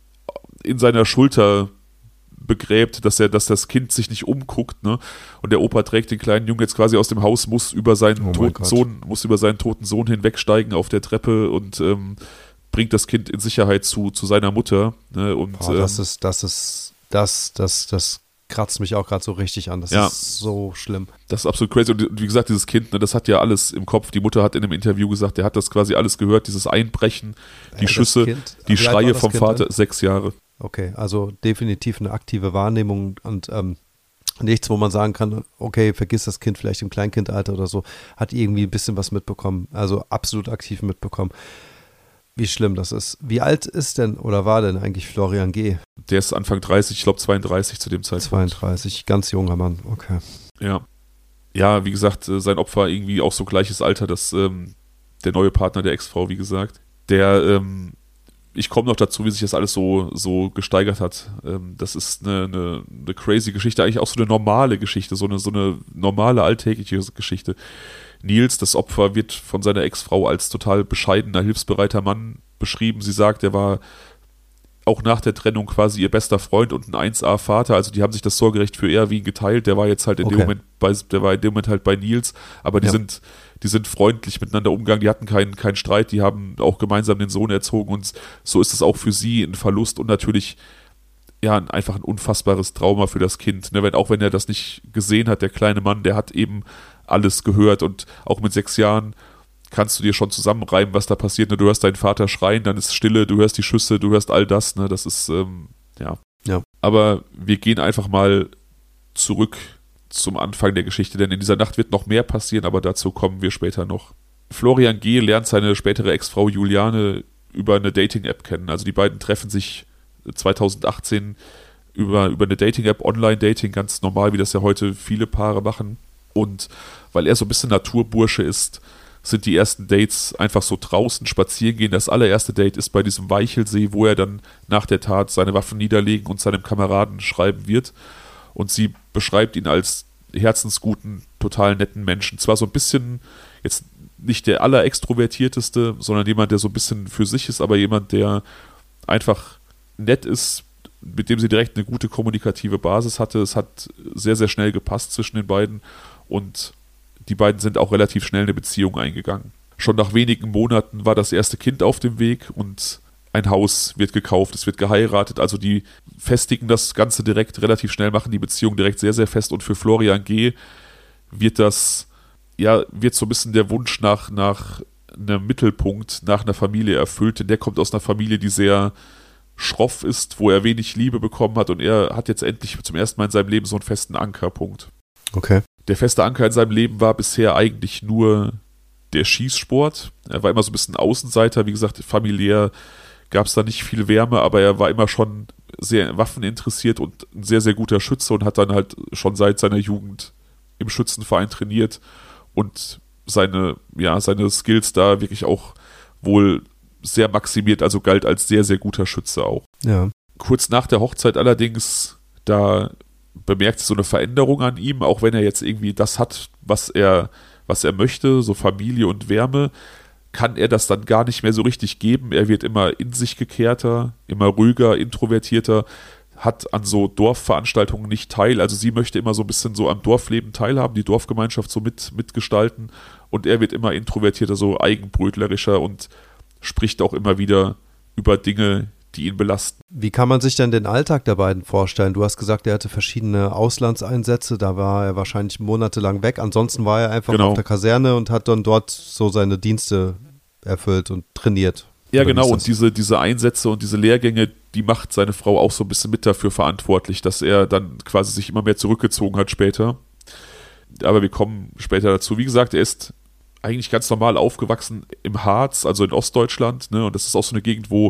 in seiner Schulter begräbt, dass er, dass das Kind sich nicht umguckt, ne? Und der Opa trägt den kleinen Jungen jetzt quasi aus dem Haus, muss über seinen oh toten Sohn, muss über seinen toten Sohn hinwegsteigen auf der Treppe und ähm, bringt das Kind in Sicherheit zu, zu seiner Mutter. Ne? Und, Boah, das ähm, ist, das ist, das, das, das kratzt mich auch gerade so richtig an. Das ja. ist so schlimm. Das ist absolut crazy. Und wie gesagt, dieses Kind, ne, das hat ja alles im Kopf. Die Mutter hat in einem Interview gesagt, der hat das quasi alles gehört, dieses Einbrechen, die äh, Schüsse, kind, die Schreie vom kind Vater, denn? sechs Jahre. Okay, also definitiv eine aktive Wahrnehmung und ähm, nichts, wo man sagen kann, okay, vergiss das Kind vielleicht im Kleinkindalter oder so, hat irgendwie ein bisschen was mitbekommen, also absolut aktiv mitbekommen. Wie schlimm das ist. Wie alt ist denn oder war denn eigentlich Florian G.? Der ist Anfang dreißig, ich glaube zweiunddreißig zu dem Zeitpunkt. zweiunddreißig, ganz junger Mann, okay. Ja, ja, wie gesagt, sein Opfer irgendwie auch so gleiches Alter, das ähm, der neue Partner der Ex-Frau, wie gesagt, der ähm, ich komme noch dazu, wie sich das alles so, so gesteigert hat. Ähm, das ist eine, eine, eine crazy Geschichte, eigentlich auch so eine normale Geschichte, so eine, so eine normale, alltägliche Geschichte. Nils, das Opfer, wird von seiner Ex-Frau als total bescheidener, hilfsbereiter Mann beschrieben. Sie sagt, er war auch nach der Trennung quasi ihr bester Freund und ein eins A Vater. Also die haben sich das Sorgerecht für Erwin geteilt. Der war jetzt halt in okay. dem Moment bei, der war in dem Moment halt bei Nils, aber die ja. sind die sind freundlich miteinander umgegangen, die hatten keinen, keinen Streit, die haben auch gemeinsam den Sohn erzogen und so ist es auch für sie ein Verlust und natürlich ja, einfach ein unfassbares Trauma für das Kind. Ne? Wenn, auch wenn er das nicht gesehen hat, der kleine Mann, der hat eben alles gehört und auch mit sechs Jahren kannst du dir schon zusammenreimen, was da passiert. Ne? Du hörst deinen Vater schreien, dann ist Stille, du hörst die Schüsse, du hörst all das. Ne? Das ist, ähm, ja. ja. Aber wir gehen einfach mal zurück zum Anfang der Geschichte, denn in dieser Nacht wird noch mehr passieren, aber dazu kommen wir später noch. Florian G. lernt seine spätere Ex-Frau Juliane über eine Dating-App kennen. Also die beiden treffen sich zweitausendachtzehn über, über eine Dating-App, Online-Dating, ganz normal, wie das ja heute viele Paare machen. Und weil er so ein bisschen Naturbursche ist, sind die ersten Dates einfach so draußen spazieren gehen. Das allererste Date ist bei diesem Weichelsee, wo er dann nach der Tat seine Waffen niederlegen und seinem Kameraden schreiben wird. Und sie beschreibt ihn als herzensguten, total netten Menschen. Zwar so ein bisschen, jetzt nicht der allerextrovertierteste, sondern jemand, der so ein bisschen für sich ist, aber jemand, der einfach nett ist, mit dem sie direkt eine gute kommunikative Basis hatte. Es hat sehr, sehr schnell gepasst zwischen den beiden und die beiden sind auch relativ schnell eine Beziehung eingegangen. Schon nach wenigen Monaten war das erste Kind auf dem Weg und ein Haus wird gekauft, es wird geheiratet, also die festigen das Ganze direkt relativ schnell, machen die Beziehung direkt sehr, sehr fest und für Florian G. wird das, ja, wird so ein bisschen der Wunsch nach, nach einem Mittelpunkt, nach einer Familie erfüllt, denn der kommt aus einer Familie, die sehr schroff ist, wo er wenig Liebe bekommen hat und er hat jetzt endlich zum ersten Mal in seinem Leben so einen festen Ankerpunkt. Okay. Der feste Anker in seinem Leben war bisher eigentlich nur der Schießsport. Er war immer so ein bisschen Außenseiter, wie gesagt, familiär gab es da nicht viel Wärme, aber er war immer schon sehr waffeninteressiert und ein sehr, sehr guter Schütze und hat dann halt schon seit seiner Jugend im Schützenverein trainiert und seine, ja, seine Skills da wirklich auch wohl sehr maximiert, also galt als sehr, sehr guter Schütze auch. Ja. Kurz nach der Hochzeit allerdings, da bemerkt sie so eine Veränderung an ihm, auch wenn er jetzt irgendwie das hat, was er, was er möchte, so Familie und Wärme, kann er das dann gar nicht mehr so richtig geben. Er wird immer in sich gekehrter, immer ruhiger, introvertierter, hat an so Dorfveranstaltungen nicht teil. Also sie möchte immer so ein bisschen so am Dorfleben teilhaben, die Dorfgemeinschaft so mit, mitgestalten und er wird immer introvertierter, so eigenbrötlerischer und spricht auch immer wieder über Dinge, die ihn belasten. Wie kann man sich denn den Alltag der beiden vorstellen? Du hast gesagt, er hatte verschiedene Auslandseinsätze, da war er wahrscheinlich monatelang weg. Ansonsten war er einfach genau. auf der Kaserne und hat dann dort so seine Dienste erfüllt und trainiert. Ja, Oder genau. Und diese, diese Einsätze und diese Lehrgänge, die macht seine Frau auch so ein bisschen mit dafür verantwortlich, dass er dann quasi sich immer mehr zurückgezogen hat später. Aber wir kommen später dazu. Wie gesagt, er ist eigentlich ganz normal aufgewachsen im Harz, also in Ostdeutschland, ne? Und das ist auch so eine Gegend, wo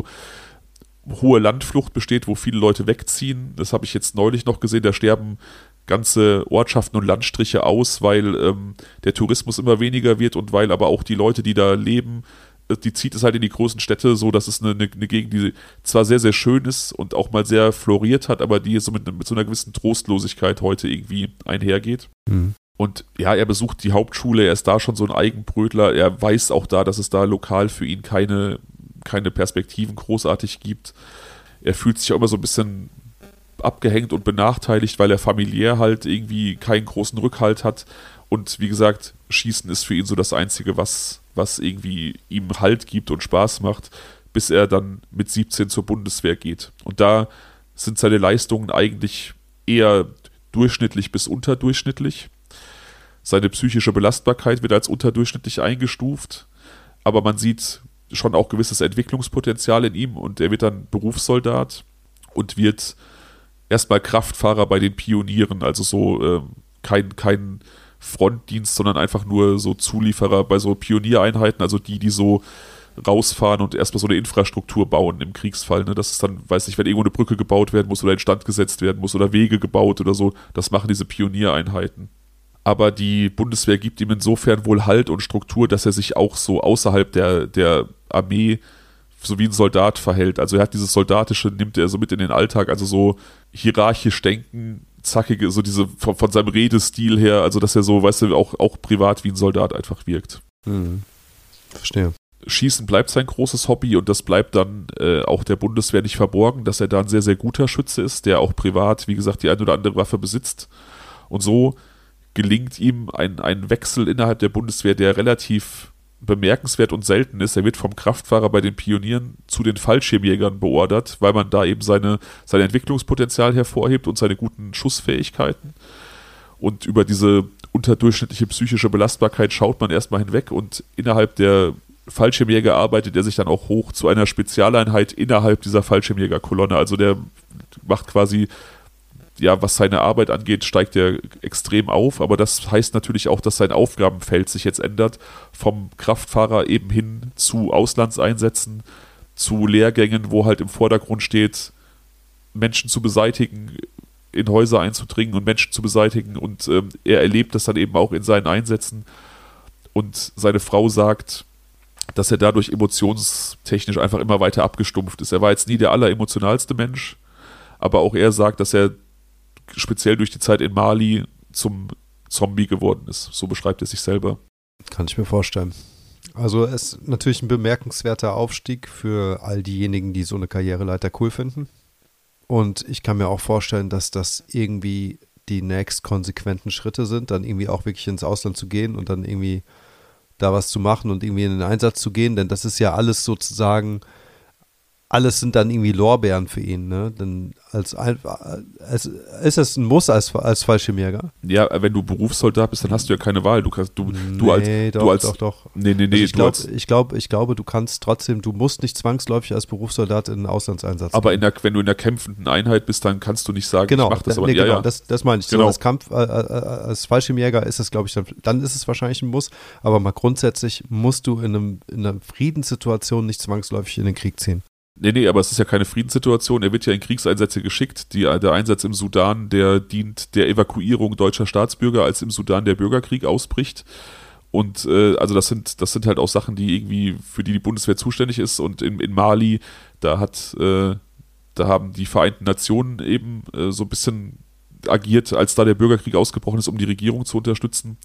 hohe Landflucht besteht, wo viele Leute wegziehen. Das habe ich jetzt neulich noch gesehen, da sterben ganze Ortschaften und Landstriche aus, weil ähm, der Tourismus immer weniger wird und weil aber auch die Leute, die da leben, die zieht es halt in die großen Städte, so dass es eine, eine, eine Gegend, die zwar sehr, sehr schön ist und auch mal sehr floriert hat, aber die so mit, mit so einer gewissen Trostlosigkeit heute irgendwie einhergeht. Mhm. Und ja, er besucht die Hauptschule, er ist da schon so ein Eigenbrötler, er weiß auch da, dass es da lokal für ihn keine keine Perspektiven großartig gibt. Er fühlt sich auch immer so ein bisschen abgehängt und benachteiligt, weil er familiär halt irgendwie keinen großen Rückhalt hat. Und wie gesagt, Schießen ist für ihn so das Einzige, was, was irgendwie ihm Halt gibt und Spaß macht, bis er dann mit siebzehn zur Bundeswehr geht. Und da sind seine Leistungen eigentlich eher durchschnittlich bis unterdurchschnittlich. Seine psychische Belastbarkeit wird als unterdurchschnittlich eingestuft, aber man sieht schon auch gewisses Entwicklungspotenzial in ihm und er wird dann Berufssoldat und wird erstmal Kraftfahrer bei den Pionieren, also so äh, kein, kein Frontdienst, sondern einfach nur so Zulieferer bei so Pioniereinheiten, also die, die so rausfahren und erstmal so eine Infrastruktur bauen im Kriegsfall. Ne? Das ist dann, weiß nicht, wenn irgendwo eine Brücke gebaut werden muss oder instand gesetzt werden muss oder Wege gebaut oder so, das machen diese Pioniereinheiten. Aber die Bundeswehr gibt ihm insofern wohl Halt und Struktur, dass er sich auch so außerhalb der, der Armee so wie ein Soldat verhält. Also er hat dieses Soldatische, nimmt er so mit in den Alltag, also so hierarchisch denken, zackige, so diese von, von seinem Redestil her, also dass er so, weißt du, auch, auch privat wie ein Soldat einfach wirkt. Mhm. Verstehe. Schießen bleibt sein großes Hobby und das bleibt dann äh, auch der Bundeswehr nicht verborgen, dass er da ein sehr, sehr guter Schütze ist, der auch privat, wie gesagt, die eine oder andere Waffe besitzt. Und so gelingt ihm ein, ein Wechsel innerhalb der Bundeswehr, der relativ bemerkenswert und selten ist, er wird vom Kraftfahrer bei den Pionieren zu den Fallschirmjägern beordert, weil man da eben seine, sein Entwicklungspotenzial hervorhebt und seine guten Schussfähigkeiten. Und über diese unterdurchschnittliche psychische Belastbarkeit schaut man erstmal hinweg und innerhalb der Fallschirmjäger arbeitet er sich dann auch hoch zu einer Spezialeinheit innerhalb dieser Fallschirmjägerkolonne. Also der macht quasi, ja, was seine Arbeit angeht, steigt er extrem auf, aber das heißt natürlich auch, dass sein Aufgabenfeld sich jetzt ändert, vom Kraftfahrer eben hin zu Auslandseinsätzen, zu Lehrgängen, wo halt im Vordergrund steht, Menschen zu beseitigen, in Häuser einzudringen und Menschen zu beseitigen, und ähm, er erlebt das dann eben auch in seinen Einsätzen, und seine Frau sagt, dass er dadurch emotionstechnisch einfach immer weiter abgestumpft ist. Er war jetzt nie der alleremotionalste Mensch, aber auch er sagt, dass er speziell durch die Zeit in Mali zum Zombie geworden ist. So beschreibt er sich selber. Kann ich mir vorstellen. Also es ist natürlich ein bemerkenswerter Aufstieg für all diejenigen, die so eine Karriereleiter cool finden. Und ich kann mir auch vorstellen, dass das irgendwie die nächst konsequenten Schritte sind, dann irgendwie auch wirklich ins Ausland zu gehen und dann irgendwie da was zu machen und irgendwie in den Einsatz zu gehen, denn das ist ja alles sozusagen, alles sind dann irgendwie Lorbeeren für ihn, ne? Denn als, als ist es ein Muss als, als Fallschirmjäger? Ja, wenn du Berufssoldat bist, dann hast du ja keine Wahl. Du kannst, du, nee, du als, doch, du als, doch, doch. Nee, nee, nee. Also ich, du glaub, als, ich, glaub, ich glaube, du kannst trotzdem, du musst nicht zwangsläufig als Berufssoldat in den Auslandseinsatz aber gehen. in der, wenn du in der kämpfenden Einheit bist, dann kannst du nicht sagen, genau, ich mach das da, aber. nee, Ja, genau, ja. das, das meine ich. Genau. So, als Kampf, äh, äh, als Fallschirmjäger ist es, glaube ich, dann, dann ist es wahrscheinlich ein Muss, aber mal grundsätzlich musst du in, einem, in einer Friedenssituation nicht zwangsläufig in den Krieg ziehen. Nee, nee, aber es ist ja keine Friedenssituation. Er wird ja in Kriegseinsätze geschickt. Die, der Einsatz im Sudan, der dient der Evakuierung deutscher Staatsbürger, als im Sudan der Bürgerkrieg ausbricht. Und äh, also das sind, das sind halt auch Sachen, die irgendwie, für die die Bundeswehr zuständig ist. Und in, in Mali, da hat, äh, da haben die Vereinten Nationen eben äh, so ein bisschen agiert, als da der Bürgerkrieg ausgebrochen ist, um die Regierung zu unterstützen.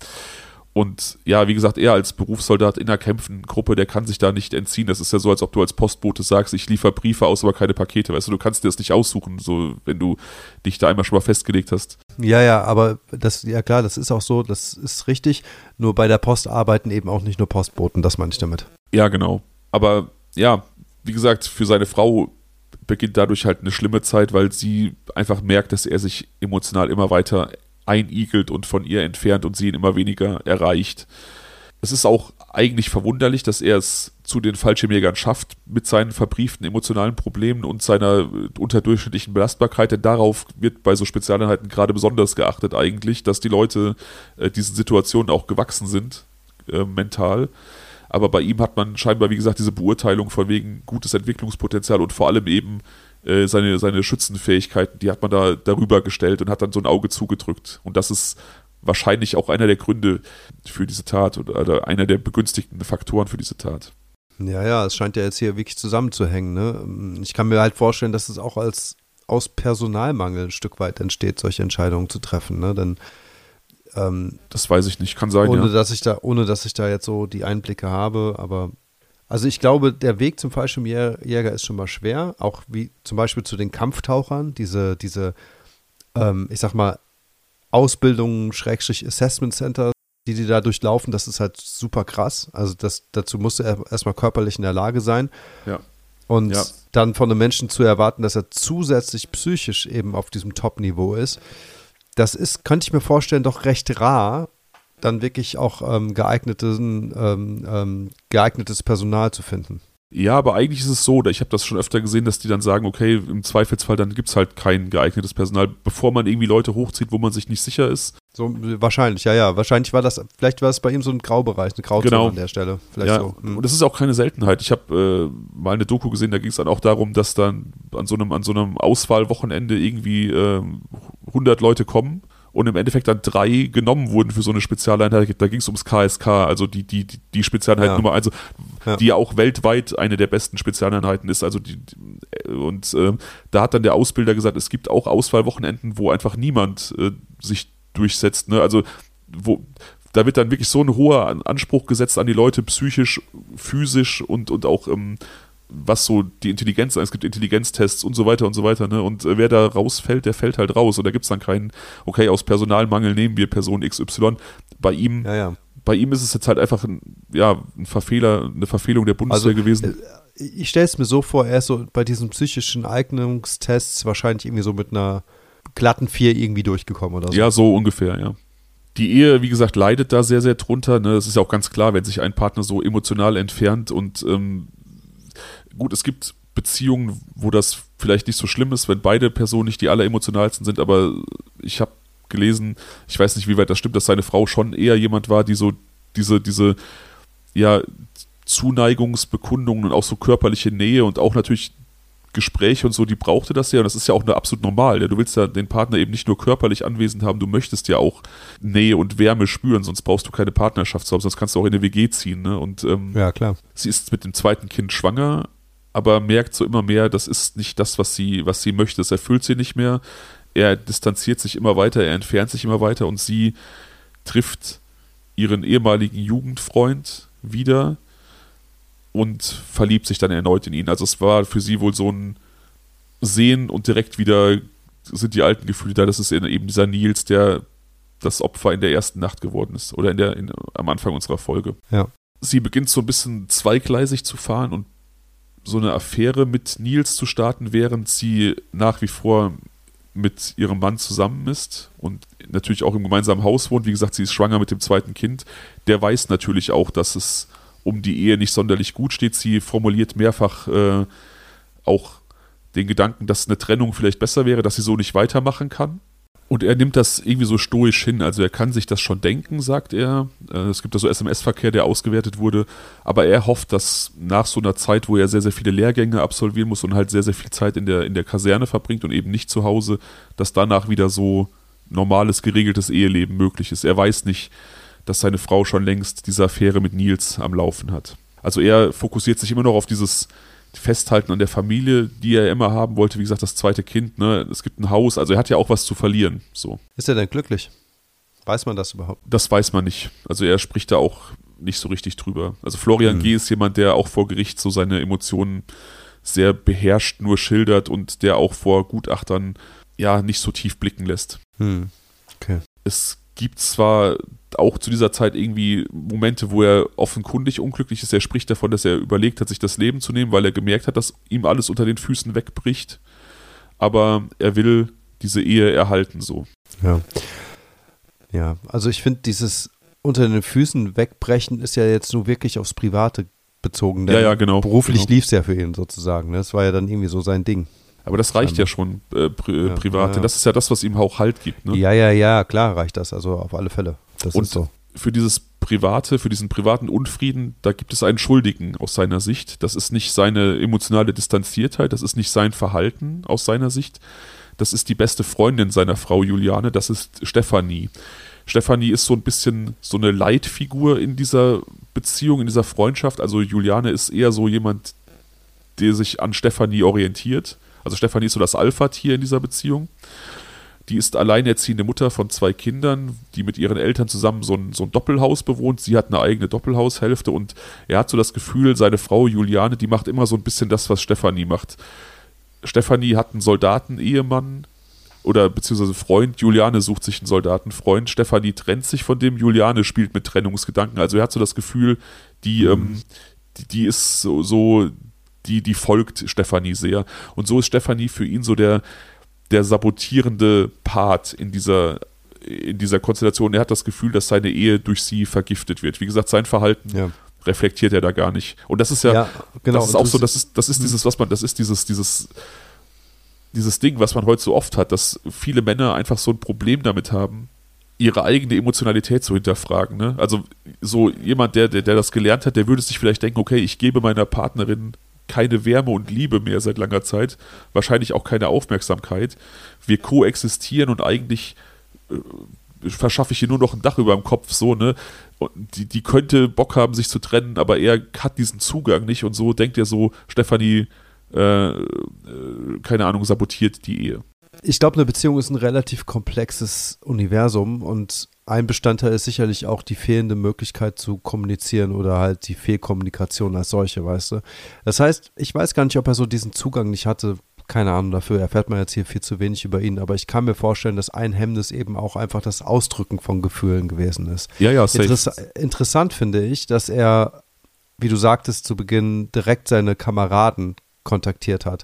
Und ja, wie gesagt, er als Berufssoldat in einer kämpfenden Gruppe, der kann sich da nicht entziehen. Das ist ja so, als ob du als Postbote sagst, ich liefere Briefe aus, aber keine Pakete. Weißt du, du kannst dir das nicht aussuchen, so wenn du dich da einmal schon mal festgelegt hast. Ja, ja, aber das, ja klar, das ist auch so, das ist richtig. Nur bei der Post arbeiten eben auch nicht nur Postboten, das meine ich damit. Ja, genau. Aber ja, wie gesagt, für seine Frau beginnt dadurch halt eine schlimme Zeit, weil sie einfach merkt, dass er sich emotional immer weiter einigelt und von ihr entfernt und sie ihn immer weniger erreicht. Es ist auch eigentlich verwunderlich, dass er es zu den Fallschirmjägern schafft mit seinen verbrieften emotionalen Problemen und seiner unterdurchschnittlichen Belastbarkeit, denn darauf wird bei so Spezialeinheiten gerade besonders geachtet eigentlich, dass die Leute äh, diesen Situationen auch gewachsen sind, äh, mental. Aber bei ihm hat man scheinbar, wie gesagt, diese Beurteilung von wegen gutes Entwicklungspotenzial und vor allem eben Seine, seine Schützenfähigkeiten, die hat man da darüber gestellt und hat dann so ein Auge zugedrückt. Und das ist wahrscheinlich auch einer der Gründe für diese Tat oder einer der begünstigten Faktoren für diese Tat. Ja, ja, es scheint ja jetzt hier wirklich zusammenzuhängen, ne? Ich kann mir halt vorstellen, dass es auch als aus Personalmangel ein Stück weit entsteht, solche Entscheidungen zu treffen, ne? Denn ähm, das weiß ich nicht, kann sein, ohne, ja. dass ich da, ohne dass ich da jetzt so die Einblicke habe, aber also ich glaube, der Weg zum Fallschirmjäger ist schon mal schwer, auch wie zum Beispiel zu den Kampftauchern, diese, diese ähm, ich sag mal, Ausbildungen, Schrägstrich Assessment Center, die die da durchlaufen, das ist halt super krass. Also das, dazu musst du erstmal körperlich in der Lage sein. Ja. Und ja. dann von einem Menschen zu erwarten, dass er zusätzlich psychisch eben auf diesem Top-Niveau ist, das ist, könnte ich mir vorstellen, doch recht rar, dann wirklich auch ähm, geeignetes, ähm, ähm, geeignetes Personal zu finden. Ja, aber eigentlich ist es so, ich habe das schon öfter gesehen, dass die dann sagen, okay, im Zweifelsfall, dann gibt es halt kein geeignetes Personal, bevor man irgendwie Leute hochzieht, wo man sich nicht sicher ist. So wahrscheinlich, ja, ja. Wahrscheinlich war das, vielleicht war es bei ihm so ein Graubereich, eine Grauzone genau. an der Stelle. Vielleicht ja, so. Hm. Und das ist auch keine Seltenheit. Ich habe äh, mal eine Doku gesehen, da ging es dann auch darum, dass dann an so einem, an so einem Auswahlwochenende irgendwie äh, hundert Leute kommen. Und im Endeffekt dann drei genommen wurden für so eine Spezialeinheit. Da ging es ums K S K, also die, die, die Spezialeinheit ja. Nummer eins, also, ja. die ja auch weltweit eine der besten Spezialeinheiten ist. Also die, die, und äh, da hat dann der Ausbilder gesagt, es gibt auch Auswahlwochenenden, wo einfach niemand äh, sich durchsetzt. Ne? Also wo da wird dann wirklich so ein hoher Anspruch gesetzt an die Leute, psychisch, physisch und, und auch ähm, was so die Intelligenz, es gibt Intelligenztests und so weiter und so weiter, ne? Und äh, wer da rausfällt, der fällt halt raus. Und da gibt es dann keinen, okay, aus Personalmangel nehmen wir Person X Y. Bei ihm ja, ja. bei ihm ist es jetzt halt einfach ein, ja, ein Verfehler, eine Verfehlung der Bundeswehr also, gewesen. Ich stelle es mir so vor, er ist so bei diesen psychischen Eignungstests wahrscheinlich irgendwie so mit einer glatten vier irgendwie durchgekommen oder so. Ja, so ungefähr, ja. Die Ehe, wie gesagt, leidet da sehr, sehr drunter. Ne? Das ist ja auch ganz klar, wenn sich ein Partner so emotional entfernt und ähm, gut, es gibt Beziehungen, wo das vielleicht nicht so schlimm ist, wenn beide Personen nicht die alleremotionalsten sind, aber ich habe gelesen, ich weiß nicht, wie weit das stimmt, dass seine Frau schon eher jemand war, die so diese, diese, ja, Zuneigungsbekundungen und auch so körperliche Nähe und auch natürlich Gespräche und so, die brauchte das ja und das ist ja auch eine absolut normal. Ja. Du willst ja den Partner eben nicht nur körperlich anwesend haben, du möchtest ja auch Nähe und Wärme spüren, sonst brauchst du keine Partnerschaft zu haben, sonst kannst du auch in eine W G ziehen. Ne? Und ähm, ja, klar. Sie ist mit dem zweiten Kind schwanger, aber merkt so immer mehr, das ist nicht das, was sie, was sie möchte. Das erfüllt sie nicht mehr. Er distanziert sich immer weiter, er entfernt sich immer weiter und sie trifft ihren ehemaligen Jugendfreund wieder und verliebt sich dann erneut in ihn. Also es war für sie wohl so ein Sehen und direkt wieder sind die alten Gefühle da. Das ist eben dieser Nils, der das Opfer in der ersten Nacht geworden ist oder in der, in, am Anfang unserer Folge. Ja. Sie beginnt so ein bisschen zweigleisig zu fahren und so eine Affäre mit Nils zu starten, während sie nach wie vor mit ihrem Mann zusammen ist und natürlich auch im gemeinsamen Haus wohnt. Wie gesagt, sie ist schwanger mit dem zweiten Kind. Der weiß natürlich auch, dass es um die Ehe nicht sonderlich gut steht. Sie formuliert mehrfach äh, auch den Gedanken, dass eine Trennung vielleicht besser wäre, dass sie so nicht weitermachen kann. Und er nimmt das irgendwie so stoisch hin. Also er kann sich das schon denken, sagt er. Äh, es gibt da so S M S-Verkehr, der ausgewertet wurde. Aber er hofft, dass nach so einer Zeit, wo er sehr, sehr viele Lehrgänge absolvieren muss und halt sehr, sehr viel Zeit in der, in der Kaserne verbringt und eben nicht zu Hause, dass danach wieder so normales, geregeltes Eheleben möglich ist. Er weiß nicht, dass seine Frau schon längst diese Affäre mit Nils am Laufen hat. Also er fokussiert sich immer noch auf dieses Festhalten an der Familie, die er immer haben wollte. Wie gesagt, das zweite Kind, ne? Es gibt ein Haus, also er hat ja auch was zu verlieren. So. Ist er denn glücklich? Weiß man das überhaupt? Das weiß man nicht. Also er spricht da auch nicht so richtig drüber. Also Florian hm. G. ist jemand, der auch vor Gericht so seine Emotionen sehr beherrscht nur schildert und der auch vor Gutachtern ja nicht so tief blicken lässt. Hm. Okay. Es gibt zwar auch zu dieser Zeit irgendwie Momente, wo er offenkundig unglücklich ist. Er spricht davon, dass er überlegt hat, sich das Leben zu nehmen, weil er gemerkt hat, dass ihm alles unter den Füßen wegbricht. Aber er will diese Ehe erhalten so. Ja, ja. Also ich finde, dieses unter den Füßen wegbrechen ist ja jetzt nur wirklich aufs Private bezogen. Denn ja, ja, genau. Beruflich genau. lief es ja für ihn sozusagen. Das war ja dann irgendwie so sein Ding. Aber das reicht ja schon, äh, pri ja, private. Ja. Das ist ja das, was ihm auch Halt gibt. Ne? Ja, ja, ja, klar reicht das. Also auf alle Fälle. Das Und ist so. Für dieses Private, für diesen privaten Unfrieden, da gibt es einen Schuldigen aus seiner Sicht. Das ist nicht seine emotionale Distanziertheit, das ist nicht sein Verhalten aus seiner Sicht. Das ist die beste Freundin seiner Frau Juliane, das ist Stefanie. Stefanie ist so ein bisschen so eine Leitfigur in dieser Beziehung, in dieser Freundschaft. Also Juliane ist eher so jemand, der sich an Stefanie orientiert. Also Stefanie ist so das Alpha-Tier in dieser Beziehung. Die ist alleinerziehende Mutter von zwei Kindern, die mit ihren Eltern zusammen so ein, so ein Doppelhaus bewohnt. Sie hat eine eigene Doppelhaushälfte und er hat so das Gefühl, seine Frau Juliane, die macht immer so ein bisschen das, was Stefanie macht. Stefanie hat einen Soldaten-Ehemann oder beziehungsweise Freund. Juliane sucht sich einen Soldatenfreund. Stefanie trennt sich von dem. Juliane spielt mit Trennungsgedanken. Also er hat so das Gefühl, die, mhm. ähm, die, die ist so, so die, die folgt Stefanie sehr. Und so ist Stefanie für ihn so der der sabotierende Part in dieser, in dieser Konstellation. Er hat das Gefühl, dass seine Ehe durch sie vergiftet wird. Wie gesagt, sein Verhalten ja. reflektiert er da gar nicht. Und das ist ja, ja genau. das ist auch so, das ist, das ist dieses, was man, das ist dieses, dieses, dieses Ding, was man heute so oft hat, dass viele Männer einfach so ein Problem damit haben, ihre eigene Emotionalität zu hinterfragen. Ne? Also so jemand, der, der, der das gelernt hat, der würde sich vielleicht denken, okay, ich gebe meiner Partnerin keine Wärme und Liebe mehr seit langer Zeit, wahrscheinlich auch keine Aufmerksamkeit. Wir koexistieren und eigentlich äh, verschaffe ich ihr nur noch ein Dach über dem Kopf, so, ne? Und die, die könnte Bock haben, sich zu trennen, aber er hat diesen Zugang nicht und so denkt er so, Stefanie, äh, äh, keine Ahnung, sabotiert die Ehe. Ich glaube, eine Beziehung ist ein relativ komplexes Universum und ein Bestandteil ist sicherlich auch die fehlende Möglichkeit zu kommunizieren oder halt die Fehlkommunikation als solche, weißt du. Das heißt, ich weiß gar nicht, ob er so diesen Zugang nicht hatte, keine Ahnung, dafür erfährt man jetzt hier viel zu wenig über ihn, aber ich kann mir vorstellen, dass ein Hemmnis eben auch einfach das Ausdrücken von Gefühlen gewesen ist. Ja, ja, safe. Interess- interessant finde ich, dass er, wie du sagtest zu Beginn, direkt seine Kameraden kontaktiert hat.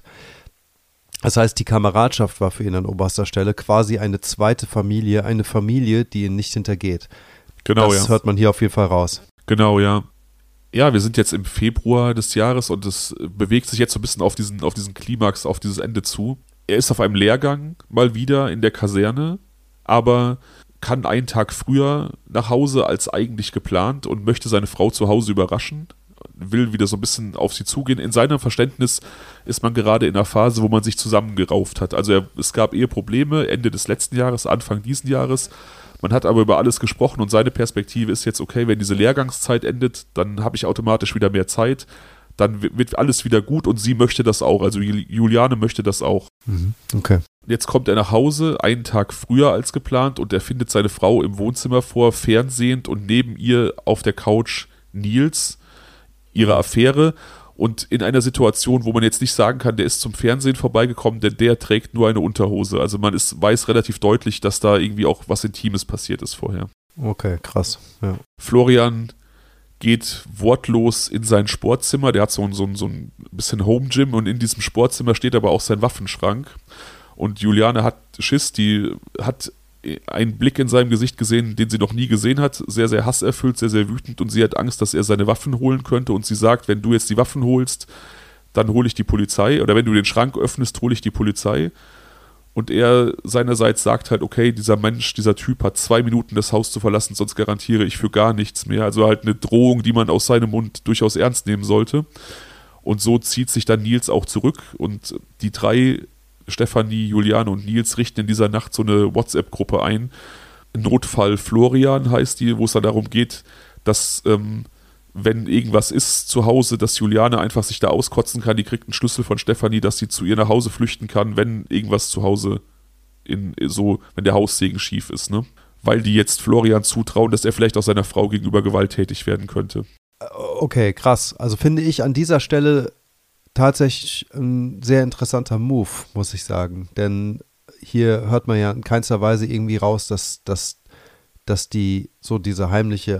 Das heißt, die Kameradschaft war für ihn an oberster Stelle quasi eine zweite Familie, eine Familie, die ihn nicht hintergeht. Genau, das ja. hört man hier auf jeden Fall raus. Genau, ja. Ja, wir sind jetzt im Februar des Jahres und es bewegt sich jetzt so ein bisschen auf diesen, auf diesen Klimax, auf dieses Ende zu. Er ist auf einem Lehrgang mal wieder in der Kaserne, aber kann einen Tag früher nach Hause als eigentlich geplant und möchte seine Frau zu Hause überraschen, will wieder so ein bisschen auf sie zugehen. In seinem Verständnis ist man gerade in einer Phase, wo man sich zusammengerauft hat. Also er, es gab Eheprobleme Ende des letzten Jahres, Anfang diesen Jahres. Man hat aber über alles gesprochen und seine Perspektive ist jetzt, okay, wenn diese Lehrgangszeit endet, dann habe ich automatisch wieder mehr Zeit, dann wird alles wieder gut und sie möchte das auch, also Juliane möchte das auch. Mhm. Okay. Jetzt kommt er nach Hause, einen Tag früher als geplant und er findet seine Frau im Wohnzimmer vor, fernsehend und neben ihr auf der Couch Nils, ihre Affäre. Und in einer Situation, wo man jetzt nicht sagen kann, der ist zum Fernsehen vorbeigekommen, denn der trägt nur eine Unterhose. Also man ist, weiß relativ deutlich, dass da irgendwie auch was Intimes passiert ist vorher. Okay, krass. Ja. Florian geht wortlos in sein Sportzimmer. Der hat so ein, so ein, so ein bisschen Home Gym und in diesem Sportzimmer steht aber auch sein Waffenschrank. Und Juliane hat Schiss, die hat einen Blick in seinem Gesicht gesehen, den sie noch nie gesehen hat, sehr, sehr hasserfüllt, sehr, sehr wütend und sie hat Angst, dass er seine Waffen holen könnte und sie sagt, wenn du jetzt die Waffen holst, dann hole ich die Polizei oder wenn du den Schrank öffnest, hole ich die Polizei und er seinerseits sagt halt, okay, dieser Mensch, dieser Typ hat zwei Minuten das Haus zu verlassen, sonst garantiere ich für gar nichts mehr, also halt eine Drohung, die man aus seinem Mund durchaus ernst nehmen sollte und so zieht sich dann Nils auch zurück und die drei Stefanie, Juliane und Nils richten in dieser Nacht so eine WhatsApp-Gruppe ein. Notfall Florian heißt die, wo es dann darum geht, dass ähm, wenn irgendwas ist zu Hause, dass Juliane einfach sich da auskotzen kann. Die kriegt einen Schlüssel von Stefanie, dass sie zu ihr nach Hause flüchten kann, wenn irgendwas zu Hause in so, wenn der Haussegen schief ist, ne? Weil die jetzt Florian zutrauen, dass er vielleicht auch seiner Frau gegenüber gewalttätig werden könnte. Okay, krass. Also finde ich an dieser Stelle tatsächlich ein sehr interessanter Move, muss ich sagen. Denn hier hört man ja in keinster Weise irgendwie raus, dass, dass, dass die so diese heimliche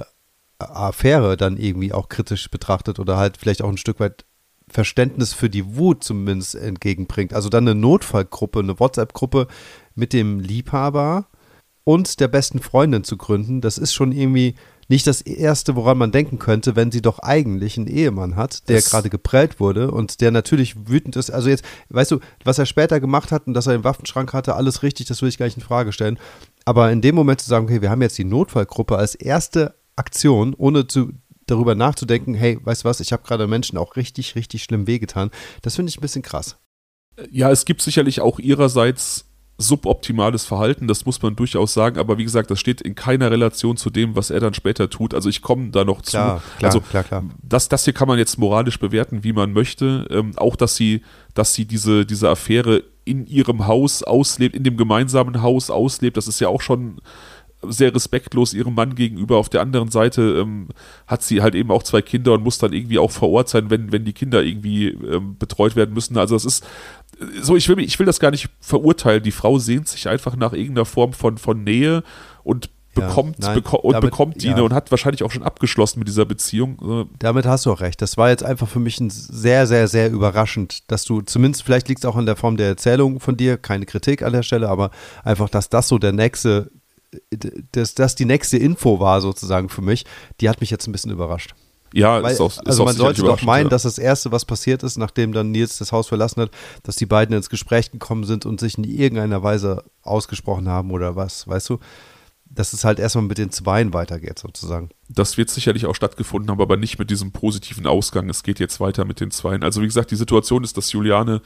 Affäre dann irgendwie auch kritisch betrachtet oder halt vielleicht auch ein Stück weit Verständnis für die Wut zumindest entgegenbringt. Also dann eine Notfallgruppe, eine WhatsApp-Gruppe mit dem Liebhaber und der besten Freundin zu gründen, das ist schon irgendwie nicht das Erste, woran man denken könnte, wenn sie doch eigentlich einen Ehemann hat, der gerade geprellt wurde und der natürlich wütend ist. Also jetzt, weißt du, was er später gemacht hat und dass er den Waffenschrank hatte, alles richtig, das will ich gar nicht in Frage stellen. Aber in dem Moment zu sagen, okay, wir haben jetzt die Notfallgruppe als erste Aktion, ohne zu, darüber nachzudenken, hey, weißt du was, ich habe gerade Menschen auch richtig, richtig schlimm wehgetan, das finde ich ein bisschen krass. Ja, es gibt sicherlich auch ihrerseits suboptimales Verhalten, das muss man durchaus sagen, aber wie gesagt, das steht in keiner Relation zu dem, was er dann später tut, also ich komme da noch klar, zu. Klar, also klar, klar. Das, das hier kann man jetzt moralisch bewerten, wie man möchte, ähm, auch dass sie, dass sie diese, diese Affäre in ihrem Haus auslebt, in dem gemeinsamen Haus auslebt, das ist ja auch schon sehr respektlos ihrem Mann gegenüber. Auf der anderen Seite ähm, hat sie halt eben auch zwei Kinder und muss dann irgendwie auch vor Ort sein, wenn, wenn die Kinder irgendwie ähm, betreut werden müssen. Also das ist so, ich will, ich will das gar nicht verurteilen. Die Frau sehnt sich einfach nach irgendeiner Form von, von Nähe und bekommt, ja, nein, beko- und damit, bekommt die ja. und hat wahrscheinlich auch schon abgeschlossen mit dieser Beziehung. Damit hast du auch recht. Das war jetzt einfach für mich ein sehr, sehr, sehr überraschend, dass du, zumindest vielleicht liegt es auch an der Form der Erzählung von dir, keine Kritik an der Stelle, aber einfach, dass das so der nächste dass das die nächste Info war sozusagen für mich, die hat mich jetzt ein bisschen überrascht. Ja, Weil, ist auch, ist also auch man sollte doch meinen, ja. dass das Erste, was passiert ist, nachdem dann Nils das Haus verlassen hat, dass die beiden ins Gespräch gekommen sind und sich in irgendeiner Weise ausgesprochen haben oder was, weißt du? Dass es halt erstmal mit den Zweien weitergeht sozusagen. Das wird sicherlich auch stattgefunden haben, aber nicht mit diesem positiven Ausgang. Es geht jetzt weiter mit den Zweien. Also wie gesagt, die Situation ist, dass Juliane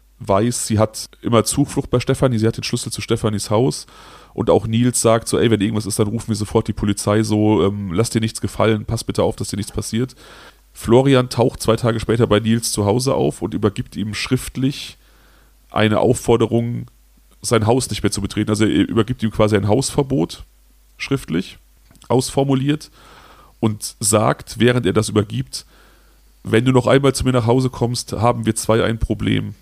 weiß, sie hat immer Zuflucht bei Stefanie, sie hat den Schlüssel zu Stefanis Haus. Und auch Nils sagt so, ey, wenn irgendwas ist, dann rufen wir sofort die Polizei, so, ähm, lass dir nichts gefallen, pass bitte auf, dass dir nichts passiert. Florian taucht zwei Tage später bei Nils zu Hause auf und übergibt ihm schriftlich eine Aufforderung, sein Haus nicht mehr zu betreten. Also er übergibt ihm quasi ein Hausverbot, schriftlich, ausformuliert und sagt, während er das übergibt, wenn du noch einmal zu mir nach Hause kommst, haben wir zwei ein Problem.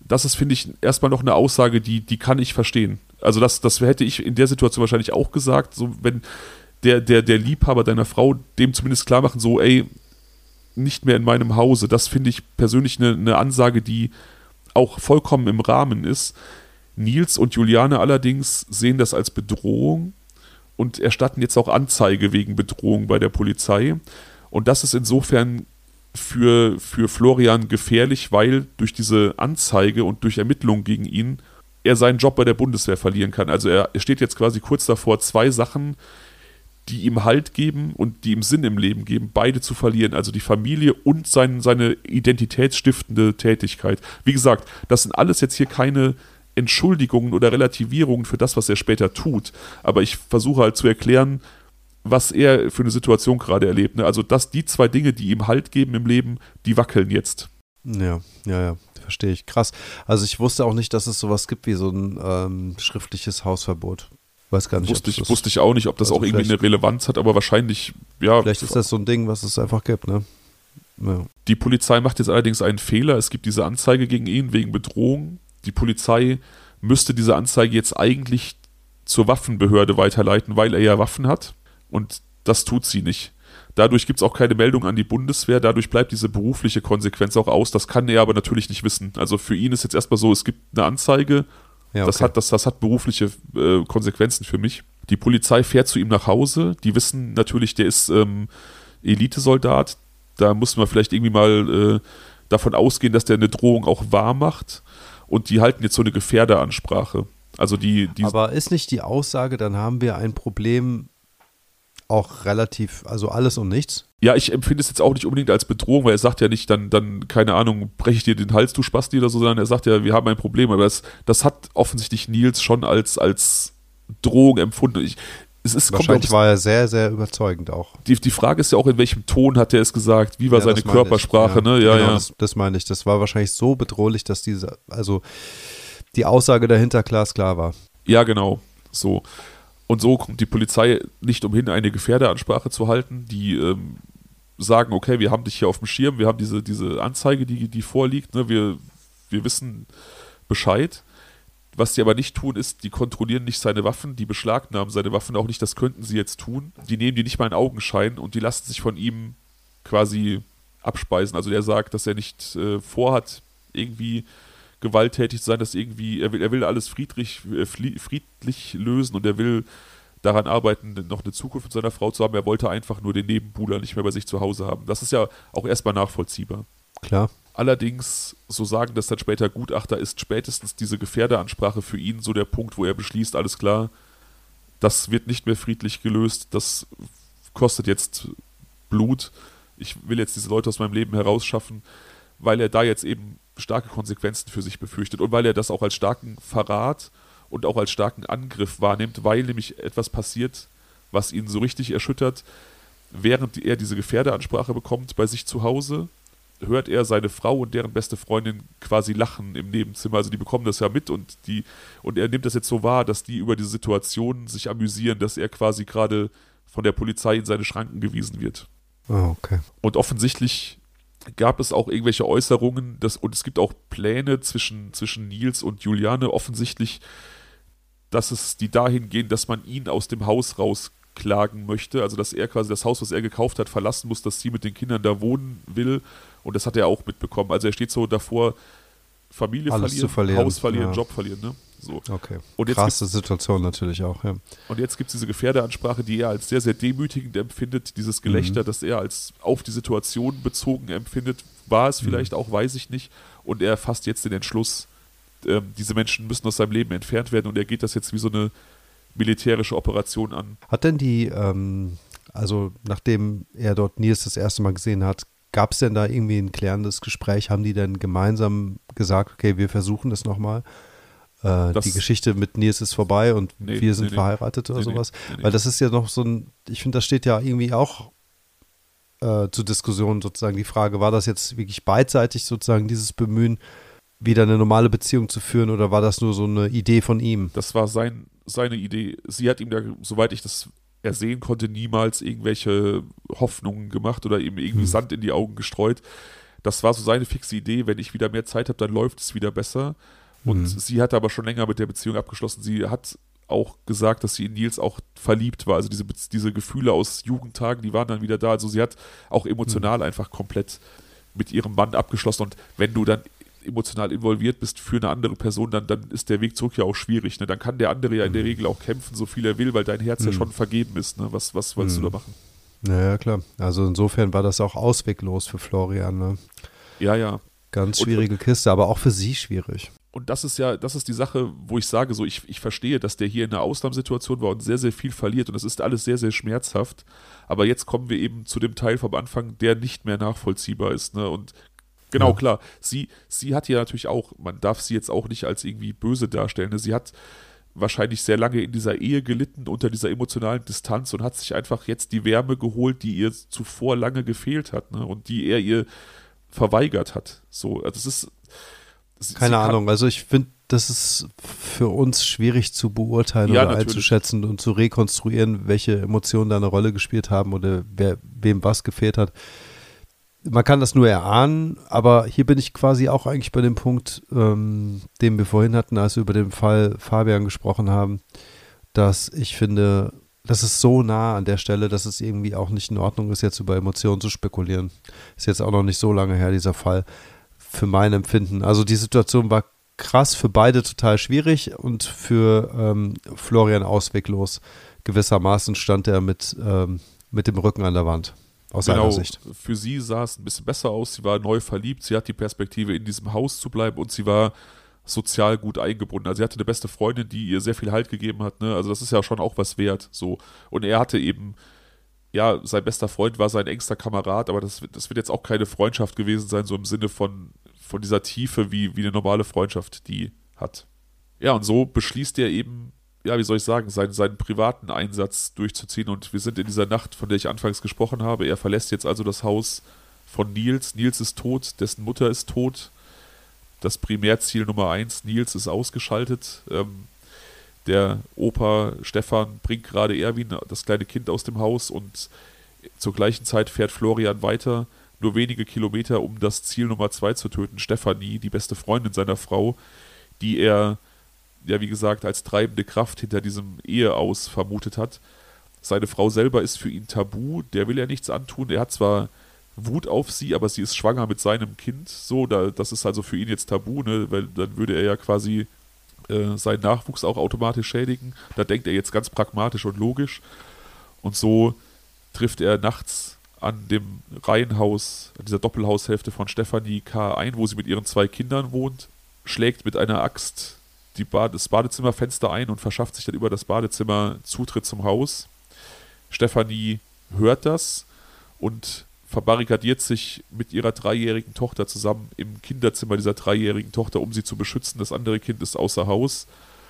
das ist, finde ich, erstmal noch eine Aussage, die, die kann ich verstehen. Also das, das hätte ich in der Situation wahrscheinlich auch gesagt, so wenn der, der, der Liebhaber deiner Frau dem zumindest klar machen, so ey, nicht mehr in meinem Hause. Das finde ich persönlich eine, eine Ansage, die auch vollkommen im Rahmen ist. Nils und Juliane allerdings sehen das als Bedrohung und erstatten jetzt auch Anzeige wegen Bedrohung bei der Polizei. Und das ist insofern für, für Florian gefährlich, weil durch diese Anzeige und durch Ermittlungen gegen ihn er seinen Job bei der Bundeswehr verlieren kann. Also er, er steht jetzt quasi kurz davor, zwei Sachen, die ihm Halt geben und die ihm Sinn im Leben geben, beide zu verlieren. Also die Familie und sein, seine identitätsstiftende Tätigkeit. Wie gesagt, das sind alles jetzt hier keine Entschuldigungen oder Relativierungen für das, was er später tut. Aber ich versuche halt zu erklären, was er für eine Situation gerade erlebt. Ne? Also dass die zwei Dinge, die ihm Halt geben im Leben, die wackeln jetzt. Ja, ja, ja, verstehe ich. Krass. Also ich wusste auch nicht, dass es sowas gibt wie so ein ähm, schriftliches Hausverbot. Weiß gar nicht, wusste, ich, das wusste ich auch nicht, ob das also auch irgendwie eine Relevanz hat, aber wahrscheinlich, ja. Vielleicht ist das so ein Ding, was es einfach gibt, ne? Ja. Die Polizei macht jetzt allerdings einen Fehler. Es gibt diese Anzeige gegen ihn wegen Bedrohung. Die Polizei müsste diese Anzeige jetzt eigentlich zur Waffenbehörde weiterleiten, weil er ja Waffen hat. Und das tut sie nicht. Dadurch gibt es auch keine Meldung an die Bundeswehr. Dadurch bleibt diese berufliche Konsequenz auch aus. Das kann er aber natürlich nicht wissen. Also für ihn ist jetzt erstmal so, es gibt eine Anzeige. Ja, okay. das, hat, das, das hat berufliche äh, Konsequenzen für mich. Die Polizei fährt zu ihm nach Hause. Die wissen natürlich, der ist ähm, Elitesoldat. Da muss man vielleicht irgendwie mal äh, davon ausgehen, dass der eine Drohung auch wahr macht. Und die halten jetzt so eine Gefährderansprache. Also die, die Aber ist nicht die Aussage, dann haben wir ein Problem auch relativ, also alles und nichts? Ja, ich empfinde es jetzt auch nicht unbedingt als Bedrohung, weil er sagt ja nicht, dann, dann keine Ahnung, breche ich dir den Hals, du Spasti oder so, sondern er sagt ja, wir haben ein Problem. Aber das, das hat offensichtlich Nils schon als, als Drohung empfunden. Ich, es ist, Wahrscheinlich war er sehr, sehr überzeugend auch. Die, die Frage ist ja auch, in welchem Ton hat er es gesagt, wie war ja, seine Körpersprache, ich. Ja, ne? Ja, genau, ja. Das, das meine ich. Das war wahrscheinlich so bedrohlich, dass diese, also die Aussage dahinter glasklar war. Ja, genau. So. Und so kommt die Polizei nicht umhin, eine Gefährderansprache zu halten, die ähm, sagen, okay, wir haben dich hier auf dem Schirm, wir haben diese, diese Anzeige, die, die vorliegt, ne? wir, wir wissen Bescheid. Was die aber nicht tun, ist, die kontrollieren nicht seine Waffen, die beschlagnahmen seine Waffen auch nicht, das könnten sie jetzt tun. Die nehmen die nicht mal in Augenschein und die lassen sich von ihm quasi abspeisen. Also der sagt, dass er nicht äh, vorhat, irgendwie gewalttätig zu sein, dass irgendwie, er will, er will alles friedlich, äh, friedlich lösen und er will daran arbeiten, noch eine Zukunft mit seiner Frau zu haben. Er wollte einfach nur den Nebenbuhler nicht mehr bei sich zu Hause haben. Das ist ja auch erstmal nachvollziehbar. Klar. Allerdings, so sagen das dann später Gutachter, ist spätestens diese Gefährderansprache für ihn so der Punkt, wo er beschließt, alles klar, das wird nicht mehr friedlich gelöst, das kostet jetzt Blut, ich will jetzt diese Leute aus meinem Leben herausschaffen, weil er da jetzt eben starke Konsequenzen für sich befürchtet und weil er das auch als starken Verrat und auch als starken Angriff wahrnimmt, weil nämlich etwas passiert, was ihn so richtig erschüttert. Während er diese Gefährderansprache bekommt bei sich zu Hause, hört er seine Frau und deren beste Freundin quasi lachen im Nebenzimmer. Also die bekommen das ja mit und die und er nimmt das jetzt so wahr, dass die über diese Situation sich amüsieren, dass er quasi gerade von der Polizei in seine Schranken gewiesen wird. Oh, okay. Und offensichtlich gab es auch irgendwelche Äußerungen, dass, und es gibt auch Pläne zwischen, zwischen Nils und Juliane, offensichtlich, dass es die dahin gehen, dass man ihn aus dem Haus rausklagen möchte, also dass er quasi das Haus, was er gekauft hat, verlassen muss, dass sie mit den Kindern da wohnen will, und das hat er auch mitbekommen. Also er steht so davor, Familie Alles verlieren, verlieren. Haus verlieren, Ja. Job verlieren, ne? So. Okay. Und jetzt krasse Situation natürlich auch, ja. Und jetzt gibt es diese Gefährderansprache, die er als sehr, sehr demütigend empfindet, dieses Gelächter, mhm. das er als auf die Situation bezogen empfindet. War es vielleicht mhm. auch, weiß ich nicht. Und er fasst jetzt den Entschluss, ähm, diese Menschen müssen aus seinem Leben entfernt werden, und er geht das jetzt wie so eine militärische Operation an. Hat denn die, ähm, also nachdem er dort Nils das erste Mal gesehen hat, gab es denn da irgendwie ein klärendes Gespräch? Haben die denn gemeinsam gesagt, okay, wir versuchen das nochmal? Äh, die Geschichte mit Nils ist vorbei und nee, wir sind nee, nee. verheiratet oder nee, sowas? Nee, nee. Weil das ist ja noch so ein, ich finde, das steht ja irgendwie auch äh, zur Diskussion sozusagen die Frage, war das jetzt wirklich beidseitig sozusagen dieses Bemühen, wieder eine normale Beziehung zu führen, oder war das nur so eine Idee von ihm? Das war sein, seine Idee. Sie hat ihm da, soweit ich das ersehen konnte, niemals irgendwelche Hoffnungen gemacht oder ihm irgendwie hm. Sand in die Augen gestreut. das war so seine fixe Idee, wenn ich wieder mehr Zeit habe, dann läuft es wieder besser. Und Mhm. sie hatte aber schon länger mit der Beziehung abgeschlossen. Sie hat auch gesagt, dass sie in Nils auch verliebt war. Also diese, diese Gefühle aus Jugendtagen, die waren dann wieder da. Also sie hat auch emotional mhm. einfach komplett mit ihrem Mann abgeschlossen. Und wenn du dann emotional involviert bist für eine andere Person, dann, dann ist der Weg zurück ja auch schwierig. Ne? Dann kann der andere ja in der Regel auch kämpfen, so viel er will, weil dein Herz mhm. ja schon vergeben ist. Ne? Was, was wolltest mhm. du da machen? Naja, klar. Also insofern war das auch ausweglos für Florian. Ne? Ja, ja. Ganz schwierige und, Kiste, aber auch für sie schwierig. Und das ist ja, das ist die Sache, wo ich sage, so ich, ich verstehe, dass der hier in einer Ausnahmesituation war und sehr, sehr viel verliert und das ist alles sehr, sehr schmerzhaft. Aber jetzt kommen wir eben zu dem Teil vom Anfang, der nicht mehr nachvollziehbar ist. Ne? Und genau, ja. klar, sie, sie hat ja natürlich auch, man darf sie jetzt auch nicht als irgendwie böse darstellen. Ne? Sie hat wahrscheinlich sehr lange in dieser Ehe gelitten, unter dieser emotionalen Distanz und hat sich einfach jetzt die Wärme geholt, die ihr zuvor lange gefehlt hat, ne? Und die er ihr verweigert hat. So, also das ist sie, keine sie Ahnung, also ich finde, das ist für uns schwierig zu beurteilen ja, oder natürlich. einzuschätzen und zu rekonstruieren, welche Emotionen da eine Rolle gespielt haben oder wer, wem was gefehlt hat. Man kann das nur erahnen, aber hier bin ich quasi auch eigentlich bei dem Punkt, ähm, den wir vorhin hatten, als wir über den Fall Fabian gesprochen haben, dass ich finde, das ist so nah an der Stelle, dass es irgendwie auch nicht in Ordnung ist, jetzt über Emotionen zu spekulieren. Ist jetzt auch noch nicht so lange her, dieser Fall, für mein Empfinden. Also die Situation war krass, für beide total schwierig und für ähm, Florian ausweglos. Gewissermaßen stand er mit, ähm, mit dem Rücken an der Wand. Aus genau, seiner Sicht. Für sie sah es ein bisschen besser aus. Sie war neu verliebt. Sie hat die Perspektive, in diesem Haus zu bleiben und sie war sozial gut eingebunden. Also sie hatte eine beste Freundin, die ihr sehr viel Halt gegeben hat. Ne? Also das ist ja schon auch was wert. So. Und er hatte eben, ja, sein bester Freund war sein engster Kamerad, aber das, das wird jetzt auch keine Freundschaft gewesen sein, so im Sinne von, von dieser Tiefe, wie, wie eine normale Freundschaft die hat. Ja, und so beschließt er eben, ja, wie soll ich sagen, seinen, seinen privaten Einsatz durchzuziehen und wir sind in dieser Nacht, von der ich anfangs gesprochen habe. Er verlässt jetzt also das Haus von Nils. Nils ist tot, dessen Mutter ist tot. Das Primärziel Nummer eins, Nils ist ausgeschaltet. Ähm, der Opa Stefan bringt gerade Erwin, das kleine Kind, aus dem Haus und zur gleichen Zeit fährt Florian weiter, nur wenige Kilometer, um das Ziel Nummer zwei zu töten, Stefanie, die beste Freundin seiner Frau, die er ja, wie gesagt, als treibende Kraft hinter diesem Eheaus vermutet hat. Seine Frau selber ist für ihn tabu, der will er nichts antun. Er hat zwar Wut auf sie, aber sie ist schwanger mit seinem Kind. So, da, das ist also für ihn jetzt tabu, ne? Weil dann würde er ja quasi äh, seinen Nachwuchs auch automatisch schädigen. Da denkt er jetzt ganz pragmatisch und logisch. Und so trifft er nachts an dem Reihenhaus, an dieser Doppelhaushälfte von Stefanie K. ein, wo sie mit ihren zwei Kindern wohnt, schlägt mit einer Axt die Bad- das Badezimmerfenster ein und verschafft sich dann über das Badezimmer Zutritt zum Haus. Stefanie hört das und verbarrikadiert sich mit ihrer dreijährigen Tochter zusammen im Kinderzimmer dieser dreijährigen Tochter, um sie zu beschützen. Das andere Kind ist außer Haus.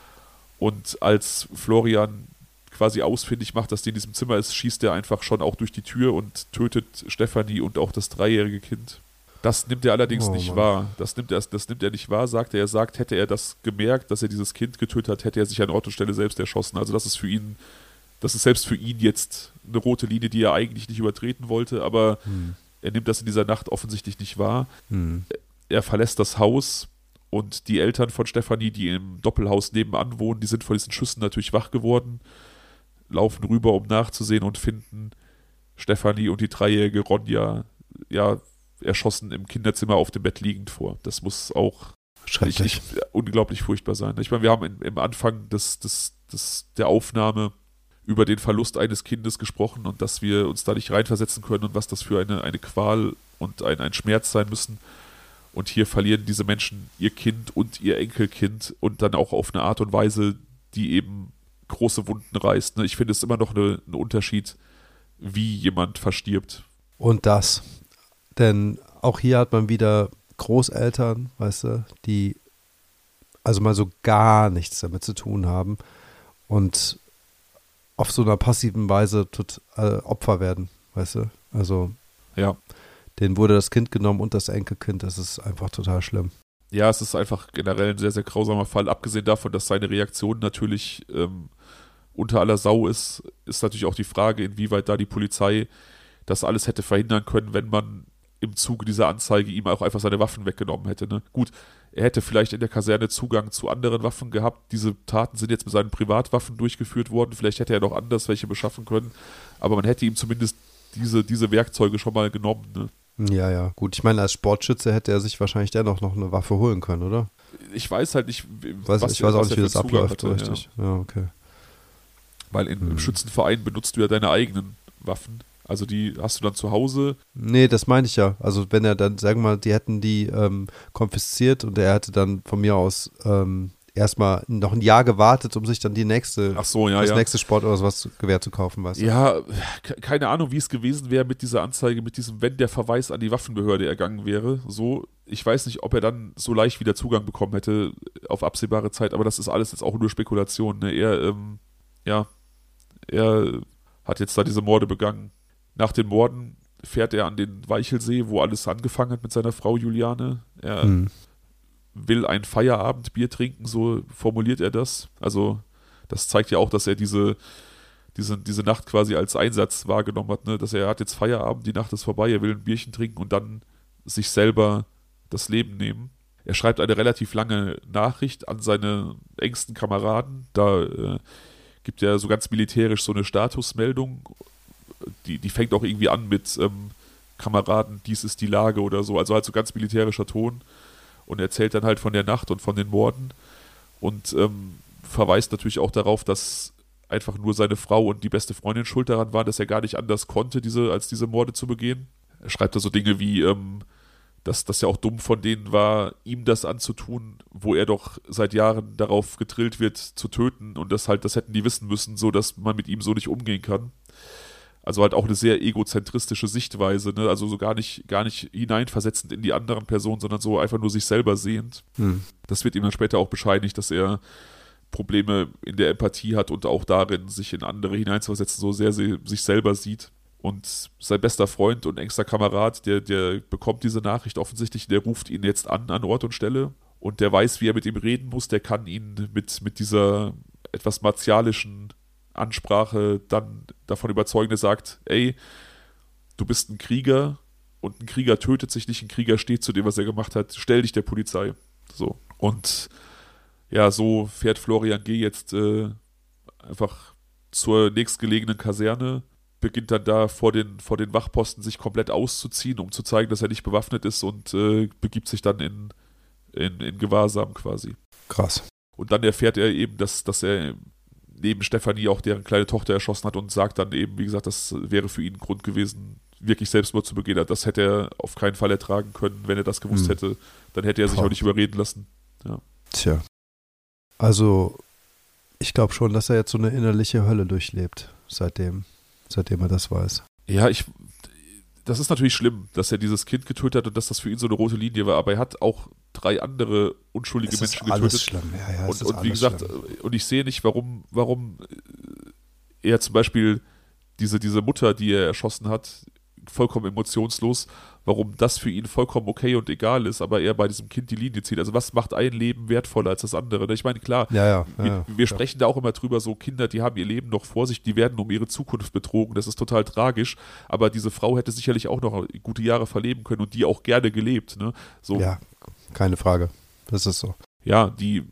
Und als Florian quasi ausfindig macht, dass die in diesem Zimmer ist, schießt er einfach schon auch durch die Tür und tötet Stefanie und auch das dreijährige Kind. Das nimmt er allerdings oh, nicht Mann. wahr. Das nimmt, er, das nimmt er nicht wahr, sagt er. Er sagt, hätte er das gemerkt, dass er dieses Kind getötet hat, hätte er sich an Ort und Stelle selbst erschossen. Also das ist für ihn, das ist selbst für ihn jetzt eine rote Linie, die er eigentlich nicht übertreten wollte, aber hm. er nimmt das in dieser Nacht offensichtlich nicht wahr. Hm. Er verlässt das Haus und die Eltern von Stefanie, die im Doppelhaus nebenan wohnen, die sind von diesen Schüssen natürlich wach geworden, laufen rüber, um nachzusehen und finden Stefanie und die dreijährige Ronja, ja, erschossen im Kinderzimmer auf dem Bett liegend vor. Das muss auch schrecklich, nicht, unglaublich furchtbar sein. Ich meine, wir haben in, im Anfang des, des, des, der Aufnahme über den Verlust eines Kindes gesprochen und dass wir uns da nicht reinversetzen können und was das für eine, eine Qual und ein, ein Schmerz sein müssen. Und hier verlieren diese Menschen ihr Kind und ihr Enkelkind und dann auch auf eine Art und Weise, die eben große Wunden reißt. Ich finde es immer noch eine, ein Unterschied, wie jemand verstirbt. Und das Denn auch hier hat man wieder Großeltern, weißt du, die also mal so gar nichts damit zu tun haben und auf so einer passiven Weise tut, äh, Opfer werden, weißt du. Also ja, denen wurde das Kind genommen und das Enkelkind, das ist einfach total schlimm. Ja, es ist einfach generell ein sehr, sehr grausamer Fall. Abgesehen davon, dass seine Reaktion natürlich ähm, unter aller Sau ist, ist natürlich auch die Frage, inwieweit da die Polizei das alles hätte verhindern können, wenn man im Zuge dieser Anzeige ihm auch einfach seine Waffen weggenommen hätte. Ne? Gut, er hätte vielleicht in der Kaserne Zugang zu anderen Waffen gehabt. Diese Taten sind jetzt mit seinen Privatwaffen durchgeführt worden. Vielleicht hätte er noch anders welche beschaffen können. Aber man hätte ihm zumindest diese, diese Werkzeuge schon mal genommen. Ne? Ja, ja, gut. Ich meine, als Sportschütze hätte er sich wahrscheinlich dennoch noch eine Waffe holen können, oder? Ich weiß halt nicht, weiß, was ich weiß auch nicht, wie das Zugang abläuft, hatte, richtig. Ja, ja okay. Weil in, hm. im Schützenverein benutzt du ja deine eigenen Waffen. Also die hast du dann zu Hause. Nee, das meine ich ja. Also wenn er dann, sagen wir mal, die hätten die ähm, konfisziert und er hätte dann von mir aus ähm, erstmal noch ein Jahr gewartet, um sich dann die nächste, Ach so, ja, das ja. nächste Sport oder sowas Gewehr zu kaufen, weißt du? Ja, ke- keine Ahnung, wie es gewesen wäre mit dieser Anzeige, mit diesem, wenn der Verweis an die Waffenbehörde ergangen wäre. So, ich weiß nicht, ob er dann so leicht wieder Zugang bekommen hätte auf absehbare Zeit, aber das ist alles jetzt auch nur Spekulation. Ne? Er, ähm, ja, er hat jetzt da diese Morde begangen. Nach den Morden fährt er an den Weichelsee, wo alles angefangen hat mit seiner Frau Juliane. Er Hm. will ein Feierabendbier trinken, so formuliert er das. Also das zeigt ja auch, dass er diese, diese, diese Nacht quasi als Einsatz wahrgenommen hat, ne? Dass er, er hat jetzt Feierabend, die Nacht ist vorbei, er will ein Bierchen trinken und dann sich selber das Leben nehmen. Er schreibt eine relativ lange Nachricht an seine engsten Kameraden. Da äh, gibt er so ganz militärisch so eine Statusmeldung. Die, die fängt auch irgendwie an mit ähm, Kameraden, dies ist die Lage oder so. Also halt so ganz militärischer Ton. Und erzählt dann halt von der Nacht und von den Morden. Und ähm, verweist natürlich auch darauf, dass einfach nur seine Frau und die beste Freundin schuld daran waren, dass er gar nicht anders konnte, diese, als diese Morde zu begehen. Er schreibt da so Dinge wie, ähm, dass das ja auch dumm von denen war, ihm das anzutun, wo er doch seit Jahren darauf getrillt wird, zu töten. Und das halt, das hätten die wissen müssen, so dass man mit ihm so nicht umgehen kann. Also halt auch eine sehr egozentristische Sichtweise, ne? Also so gar nicht, gar nicht hineinversetzend in die anderen Personen, sondern so einfach nur sich selber sehend. Hm. Das wird ihm dann später auch bescheinigt, dass er Probleme in der Empathie hat und auch darin, sich in andere hineinzuversetzen, so sehr sie sich selber sieht. Und sein bester Freund und engster Kamerad, der, der bekommt diese Nachricht offensichtlich, der ruft ihn jetzt an, an Ort und Stelle. Und der weiß, wie er mit ihm reden muss, der kann ihn mit, mit dieser etwas martialischen Ansprache dann davon überzeugen, der sagt, ey, du bist ein Krieger und ein Krieger tötet sich nicht, ein Krieger steht zu dem, was er gemacht hat, stell dich der Polizei. So. Und ja, so fährt Florian G. jetzt äh, einfach zur nächstgelegenen Kaserne, beginnt dann da vor den, vor den Wachposten sich komplett auszuziehen, um zu zeigen, dass er nicht bewaffnet ist und äh, begibt sich dann in, in, in Gewahrsam quasi. Krass. Und dann erfährt er eben, dass, dass er neben Stefanie auch deren kleine Tochter erschossen hat und sagt dann eben, wie gesagt, das wäre für ihn ein Grund gewesen, wirklich Selbstmord zu begehen. Das hätte er auf keinen Fall ertragen können, wenn er das gewusst hm. hätte. Dann hätte er sich Boah. auch nicht überreden lassen. Ja. Tja. Also, ich glaube schon, dass er jetzt so eine innerliche Hölle durchlebt, seitdem, seitdem er das weiß. Ja, ich, das ist natürlich schlimm, dass er dieses Kind getötet hat und dass das für ihn so eine rote Linie war, aber er hat auch drei andere unschuldige es Menschen ist alles getötet. Schlimm. Ja, ja, es Und, ist und wie alles gesagt, schlimm. und ich sehe nicht, warum, warum er zum Beispiel diese, diese Mutter, die er erschossen hat, vollkommen emotionslos, warum das für ihn vollkommen okay und egal ist, aber er bei diesem Kind die Linie zieht. Also was macht ein Leben wertvoller als das andere? Ich meine, klar, Ja, ja, ja, wir, ja, wir ja. sprechen da auch immer drüber, so Kinder, die haben ihr Leben noch vor sich, die werden um ihre Zukunft betrogen, das ist total tragisch, aber diese Frau hätte sicherlich auch noch gute Jahre verleben können und die auch gerne gelebt. Ne? So, Ja, keine Frage. Das ist so. ja, die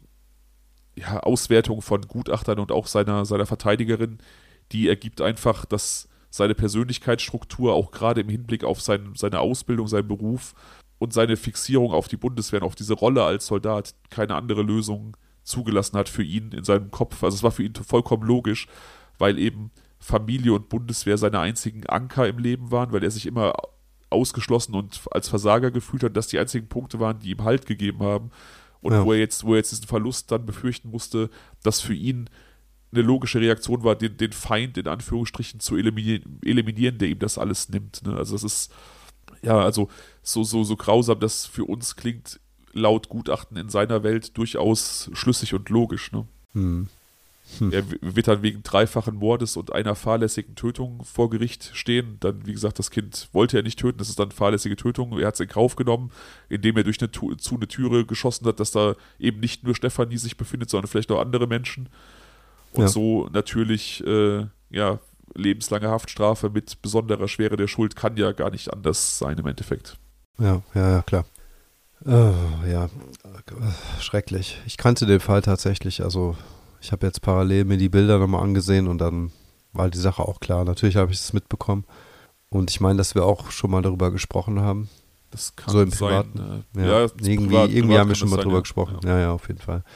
ja, Auswertung von Gutachtern und auch seiner, seiner Verteidigerin, die ergibt einfach, dass seine Persönlichkeitsstruktur auch gerade im Hinblick auf sein, seine Ausbildung, seinen Beruf und seine Fixierung auf die Bundeswehr, auf diese Rolle als Soldat, keine andere Lösung zugelassen hat für ihn in seinem Kopf. Also es war für ihn vollkommen logisch, weil eben Familie und Bundeswehr seine einzigen Anker im Leben waren, weil er sich immer ausgeschlossen und als Versager gefühlt hat, dass die einzigen Punkte waren, die ihm Halt gegeben haben. Und Ja. wo er jetzt, wo er jetzt diesen Verlust dann befürchten musste, dass für ihn eine logische Reaktion war, den, den Feind in Anführungsstrichen zu eliminieren, eliminieren, der ihm das alles nimmt. Ne? Also das ist, ja, also so, so, so grausam das für uns klingt, laut Gutachten in seiner Welt durchaus schlüssig und logisch. Ne? Hm. Hm. Er w- wird dann wegen dreifachen Mordes und einer fahrlässigen Tötung vor Gericht stehen. Dann, wie gesagt, das Kind wollte er nicht töten, das ist dann fahrlässige Tötung. Er hat es in Kauf genommen, indem er durch eine, Tu- zu eine Türe geschossen hat, dass da eben nicht nur Stefanie sich befindet, sondern vielleicht auch andere Menschen. Und Ja. so natürlich, äh, ja, lebenslange Haftstrafe mit besonderer Schwere der Schuld kann ja gar nicht anders sein im Endeffekt. Ja, ja, ja, klar. Oh, ja, schrecklich. Ich kannte den Fall tatsächlich, also ich habe jetzt parallel mir die Bilder nochmal angesehen und dann war die Sache auch klar. Natürlich habe ich es mitbekommen und ich meine, dass wir auch schon mal darüber gesprochen haben. Das kann so im sein. Privaten. Äh, Ja, ja, irgendwie, privat, irgendwie privat haben wir kann schon das mal sein, drüber ja. gesprochen. Ja. Ja, ja, auf jeden Fall.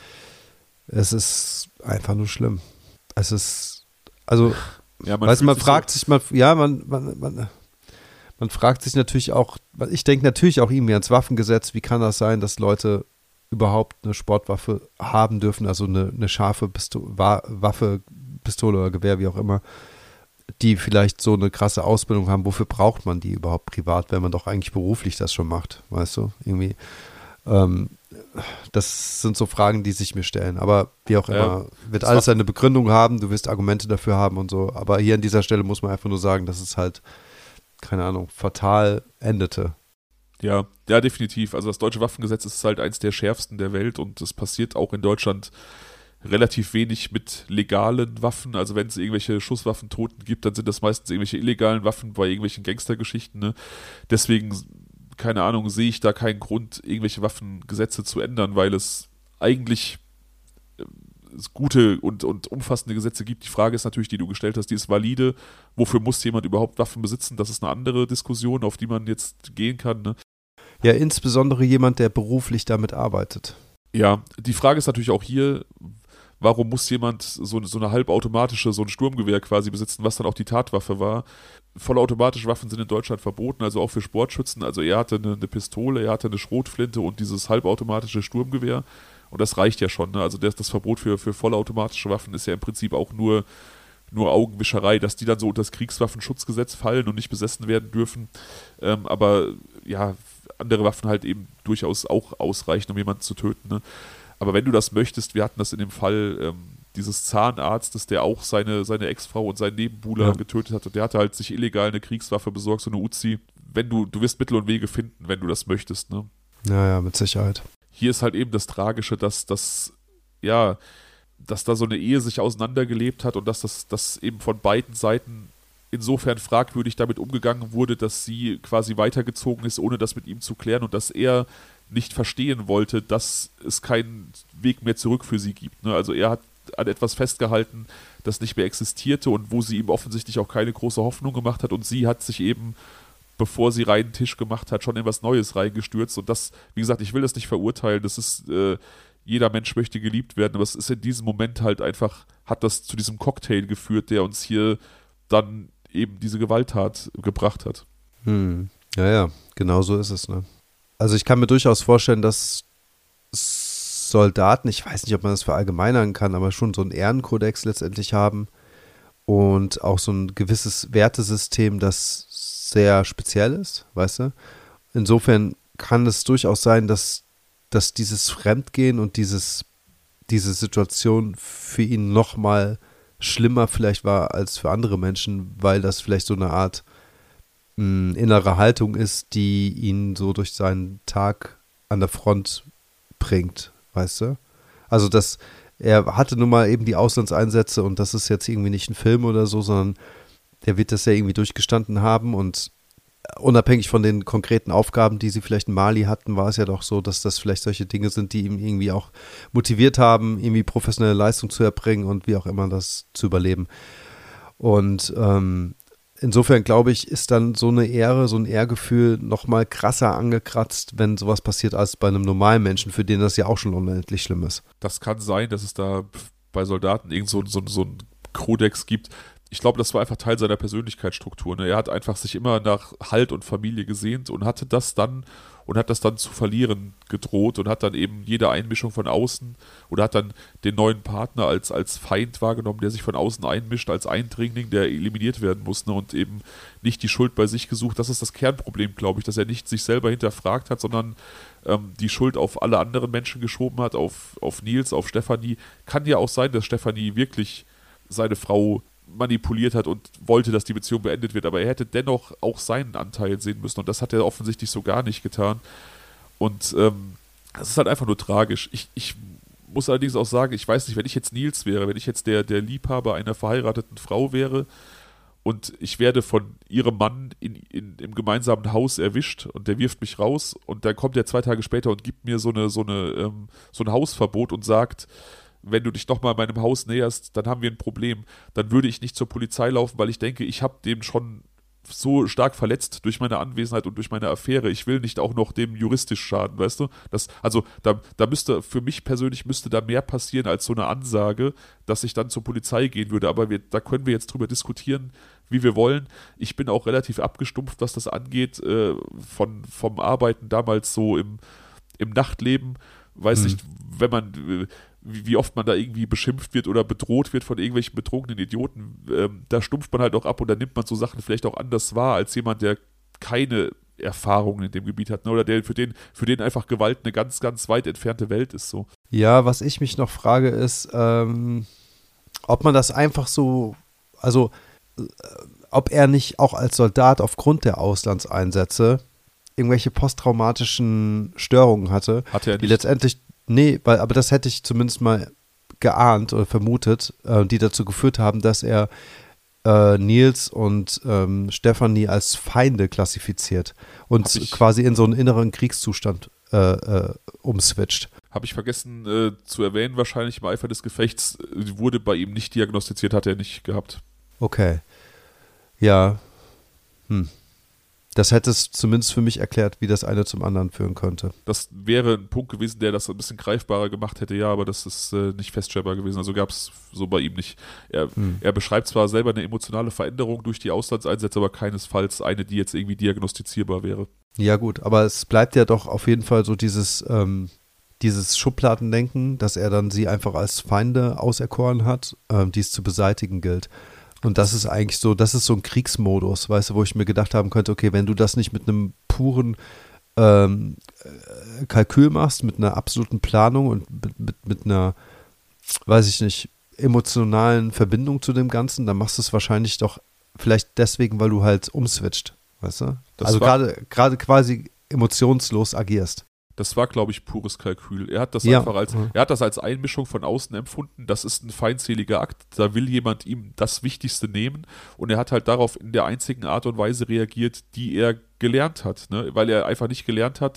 Es ist einfach nur schlimm. Es ist, also, Ja, man weißt du, man fühlt sich fragt so, sich, man, ja, man, man, man, man fragt sich natürlich auch, ich denke natürlich auch irgendwie ans Waffengesetz, wie kann das sein, dass Leute überhaupt eine Sportwaffe haben dürfen, also eine, eine scharfe Pisto- Wa- Waffe, Pistole oder Gewehr, wie auch immer, die vielleicht so eine krasse Ausbildung haben. Wofür braucht man die überhaupt privat, wenn man doch eigentlich beruflich das schon macht, weißt du, irgendwie. Ähm, das sind so Fragen, die sich mir stellen. Aber wie auch immer, Ja, wird das alles war- seine Begründung haben, du wirst Argumente dafür haben und so. Aber hier an dieser Stelle muss man einfach nur sagen, dass es halt, keine Ahnung, fatal endete. Ja, ja, definitiv. Also das deutsche Waffengesetz ist halt eins der schärfsten der Welt und es passiert auch in Deutschland relativ wenig mit legalen Waffen. Also wenn es irgendwelche Schusswaffentoten gibt, dann sind das meistens irgendwelche illegalen Waffen bei irgendwelchen Gangstergeschichten. Ne? Deswegen, keine Ahnung, sehe ich da keinen Grund, irgendwelche Waffengesetze zu ändern, weil es eigentlich äh, es gute und, und umfassende Gesetze gibt. Die Frage ist natürlich, die du gestellt hast, die ist valide. Wofür muss jemand überhaupt Waffen besitzen? Das ist eine andere Diskussion, auf die man jetzt gehen kann. Ne? Ja, insbesondere jemand, der beruflich damit arbeitet. Ja, die Frage ist natürlich auch hier, warum muss jemand so, so eine halbautomatische, so ein Sturmgewehr quasi besitzen, was dann auch die Tatwaffe war. Vollautomatische Waffen sind in Deutschland verboten, also auch für Sportschützen. Also er hatte eine, eine Pistole, er hatte eine Schrotflinte und dieses halbautomatische Sturmgewehr. Und das reicht ja schon. Ne? Also das, das Verbot für, für vollautomatische Waffen ist ja im Prinzip auch nur, nur Augenwischerei, dass die dann so unter das Kriegswaffenschutzgesetz fallen und nicht besessen werden dürfen. Ähm, aber ja, andere Waffen halt eben durchaus auch ausreichen, um jemanden zu töten. Ne? Aber wenn du das möchtest, wir hatten das in dem Fall ähm, dieses Zahnarztes, der auch seine, seine Ex-Frau und seinen Nebenbuhler Ja. getötet hat und der hatte halt sich illegal eine Kriegswaffe besorgt, so eine Uzi. Wenn du, du wirst Mittel und Wege finden, wenn du das möchtest. Ne? Naja, mit Sicherheit. Hier ist halt eben das Tragische, dass das, ja, dass da so eine Ehe sich auseinandergelebt hat und dass das, das eben von beiden Seiten insofern fragwürdig damit umgegangen wurde, dass sie quasi weitergezogen ist, ohne das mit ihm zu klären und dass er nicht verstehen wollte, dass es keinen Weg mehr zurück für sie gibt. Ne? Also er hat an etwas festgehalten, das nicht mehr existierte und wo sie ihm offensichtlich auch keine große Hoffnung gemacht hat und sie hat sich eben, bevor sie reinen Tisch gemacht hat, schon in was Neues reingestürzt und das, wie gesagt, ich will das nicht verurteilen, das ist, äh, jeder Mensch möchte geliebt werden, aber es ist in diesem Moment halt einfach, hat das zu diesem Cocktail geführt, der uns hier dann eben diese Gewalttat gebracht hat. Hm. Ja, ja, genau so ist es, ne? Also ich kann mir durchaus vorstellen, dass Soldaten, ich weiß nicht, ob man das verallgemeinern kann, aber schon so einen Ehrenkodex letztendlich haben und auch so ein gewisses Wertesystem, das sehr speziell ist, weißt du? Insofern kann es durchaus sein, dass, dass dieses Fremdgehen und dieses, diese Situation für ihn nochmal schlimmer vielleicht war als für andere Menschen, weil das vielleicht so eine Art mh, innere Haltung ist, die ihn so durch seinen Tag an der Front bringt, weißt du? Also das, er hatte nun mal eben die Auslandseinsätze und das ist jetzt irgendwie nicht ein Film oder so, sondern der wird das ja irgendwie durchgestanden haben und unabhängig von den konkreten Aufgaben, die sie vielleicht in Mali hatten, war es ja doch so, dass das vielleicht solche Dinge sind, die ihm irgendwie auch motiviert haben, irgendwie professionelle Leistung zu erbringen und wie auch immer das zu überleben. Und ähm, insofern glaube ich, ist dann so eine Ehre, so ein Ehrgefühl nochmal krasser angekratzt, wenn sowas passiert, als bei einem normalen Menschen, für den das ja auch schon unendlich schlimm ist. Das kann sein, dass es da bei Soldaten irgend so, so, so einen Kodex gibt. Ich glaube, das war einfach Teil seiner Persönlichkeitsstruktur. Ne? Er hat einfach sich immer nach Halt und Familie gesehnt und hatte das dann und hat das dann zu verlieren gedroht und hat dann eben jede Einmischung von außen oder hat dann den neuen Partner als, als Feind wahrgenommen, der sich von außen einmischt, als Eindringling, der eliminiert werden muss, ne? Und eben nicht die Schuld bei sich gesucht. Das ist das Kernproblem, glaube ich, dass er nicht sich selber hinterfragt hat, sondern ähm, die Schuld auf alle anderen Menschen geschoben hat, auf, auf Nils, auf Stefanie. Kann ja auch sein, dass Stefanie wirklich seine Frau manipuliert hat und wollte, dass die Beziehung beendet wird, aber er hätte dennoch auch seinen Anteil sehen müssen und das hat er offensichtlich so gar nicht getan und ähm, das ist halt einfach nur tragisch. Ich, ich muss allerdings auch sagen, ich weiß nicht, wenn ich jetzt Nils wäre, wenn ich jetzt der, der Liebhaber einer verheirateten Frau wäre und ich werde von ihrem Mann in, in, im gemeinsamen Haus erwischt und der wirft mich raus und dann kommt er zwei Tage später und gibt mir so eine so eine ähm, so ein Hausverbot und sagt, wenn du dich nochmal meinem Haus näherst, dann haben wir ein Problem. Dann würde ich nicht zur Polizei laufen, weil ich denke, ich habe dem schon so stark verletzt durch meine Anwesenheit und durch meine Affäre. Ich will nicht auch noch dem juristisch schaden, weißt du? Das, also da, da müsste, für mich persönlich müsste da mehr passieren als so eine Ansage, dass ich dann zur Polizei gehen würde. Aber wir, da können wir jetzt drüber diskutieren, wie wir wollen. Ich bin auch relativ abgestumpft, was das angeht, äh, von, vom Arbeiten damals so im, im Nachtleben. Weiß Mhm. nicht, wenn man, äh, wie, wie oft man da irgendwie beschimpft wird oder bedroht wird von irgendwelchen betrunkenen Idioten, ähm, da stumpft man halt auch ab und dann nimmt man so Sachen vielleicht auch anders wahr, als jemand, der keine Erfahrungen in dem Gebiet hat, ne? Oder der für den, für den einfach Gewalt eine ganz, ganz weit entfernte Welt ist. So. Ja, was ich mich noch frage, ist, ähm, ob man das einfach so, also äh, ob er nicht auch als Soldat aufgrund der Auslandseinsätze irgendwelche posttraumatischen Störungen hatte, Hat er die nicht. letztendlich, nee, weil, aber das hätte ich zumindest mal geahnt oder vermutet, äh, die dazu geführt haben, dass er äh, Nils und ähm, Stefanie als Feinde klassifiziert und Hab ich- quasi in so einen inneren Kriegszustand äh, äh, umswitcht. Habe ich vergessen äh, zu erwähnen, wahrscheinlich im Eifer des Gefechts, äh, wurde bei ihm nicht diagnostiziert, hat er nicht gehabt. Okay. Ja. Hm. Das hätte es zumindest für mich erklärt, wie das eine zum anderen führen könnte. Das wäre ein Punkt gewesen, der das ein bisschen greifbarer gemacht hätte, ja, aber das ist äh, nicht feststellbar gewesen. Also gab es so bei ihm nicht. Er, Hm. er beschreibt zwar selber eine emotionale Veränderung durch die Auslandseinsätze, aber keinesfalls eine, die jetzt irgendwie diagnostizierbar wäre. Ja gut, aber es bleibt ja doch auf jeden Fall so dieses, ähm, dieses Schubladendenken, dass er dann sie einfach als Feinde auserkoren hat, ähm, die es zu beseitigen gilt. Und das ist eigentlich so, das ist so ein Kriegsmodus, weißt du, wo ich mir gedacht haben könnte, okay, wenn du das nicht mit einem puren ähm, äh, Kalkül machst, mit einer absoluten Planung und mit, mit, mit einer, weiß ich nicht, emotionalen Verbindung zu dem Ganzen, dann machst du es wahrscheinlich doch vielleicht deswegen, weil du halt umswitcht, weißt du? Das also war- gerade gerade quasi emotionslos agierst. Das war, glaube ich, pures Kalkül. Er hat das Ja. einfach als, Mhm. er hat das als Einmischung von außen empfunden. Das ist ein feindseliger Akt. Da will jemand ihm das Wichtigste nehmen und er hat halt darauf in der einzigen Art und Weise reagiert, die er gelernt hat, ne? Weil er einfach nicht gelernt hat,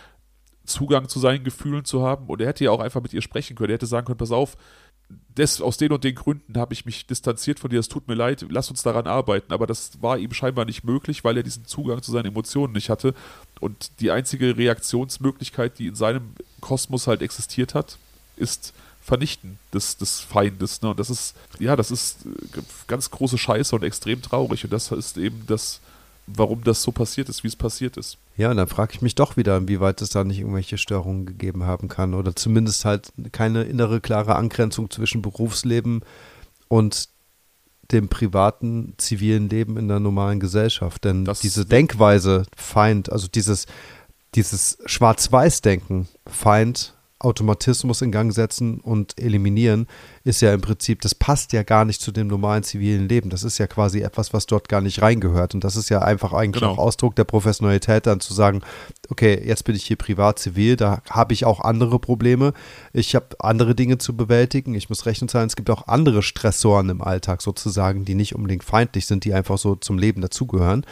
Zugang zu seinen Gefühlen zu haben und er hätte ja auch einfach mit ihr sprechen können. Er hätte sagen können, pass auf, des, aus den und den Gründen habe ich mich distanziert von dir, es tut mir leid, lass uns daran arbeiten. Aber das war ihm scheinbar nicht möglich, weil er diesen Zugang zu seinen Emotionen nicht hatte. Und die einzige Reaktionsmöglichkeit, die in seinem Kosmos halt existiert hat, ist Vernichten des, des Feindes. Ne? Und das ist, ja, das ist äh, ganz große Scheiße und extrem traurig. Und das ist eben das, warum das so passiert ist, wie es passiert ist. Ja, und dann frage ich mich doch wieder, inwieweit es da nicht irgendwelche Störungen gegeben haben kann oder zumindest halt keine innere, klare Angrenzung zwischen Berufsleben und dem privaten, zivilen Leben in der normalen Gesellschaft. Denn Das- diese Denkweise, Feind, also dieses, dieses Schwarz-Weiß-Denken, Feind, Automatismus in Gang setzen und eliminieren, ist ja im Prinzip, das passt ja gar nicht zu dem normalen zivilen Leben. Das ist ja quasi etwas, was dort gar nicht reingehört. Und das ist ja einfach eigentlich Genau. auch Ausdruck der Professionalität, dann zu sagen, okay, jetzt bin ich hier privat, zivil, da habe ich auch andere Probleme. Ich habe andere Dinge zu bewältigen. Ich muss Rechnung zahlen. Es gibt auch andere Stressoren im Alltag sozusagen, die nicht unbedingt feindlich sind, die einfach so zum Leben dazugehören.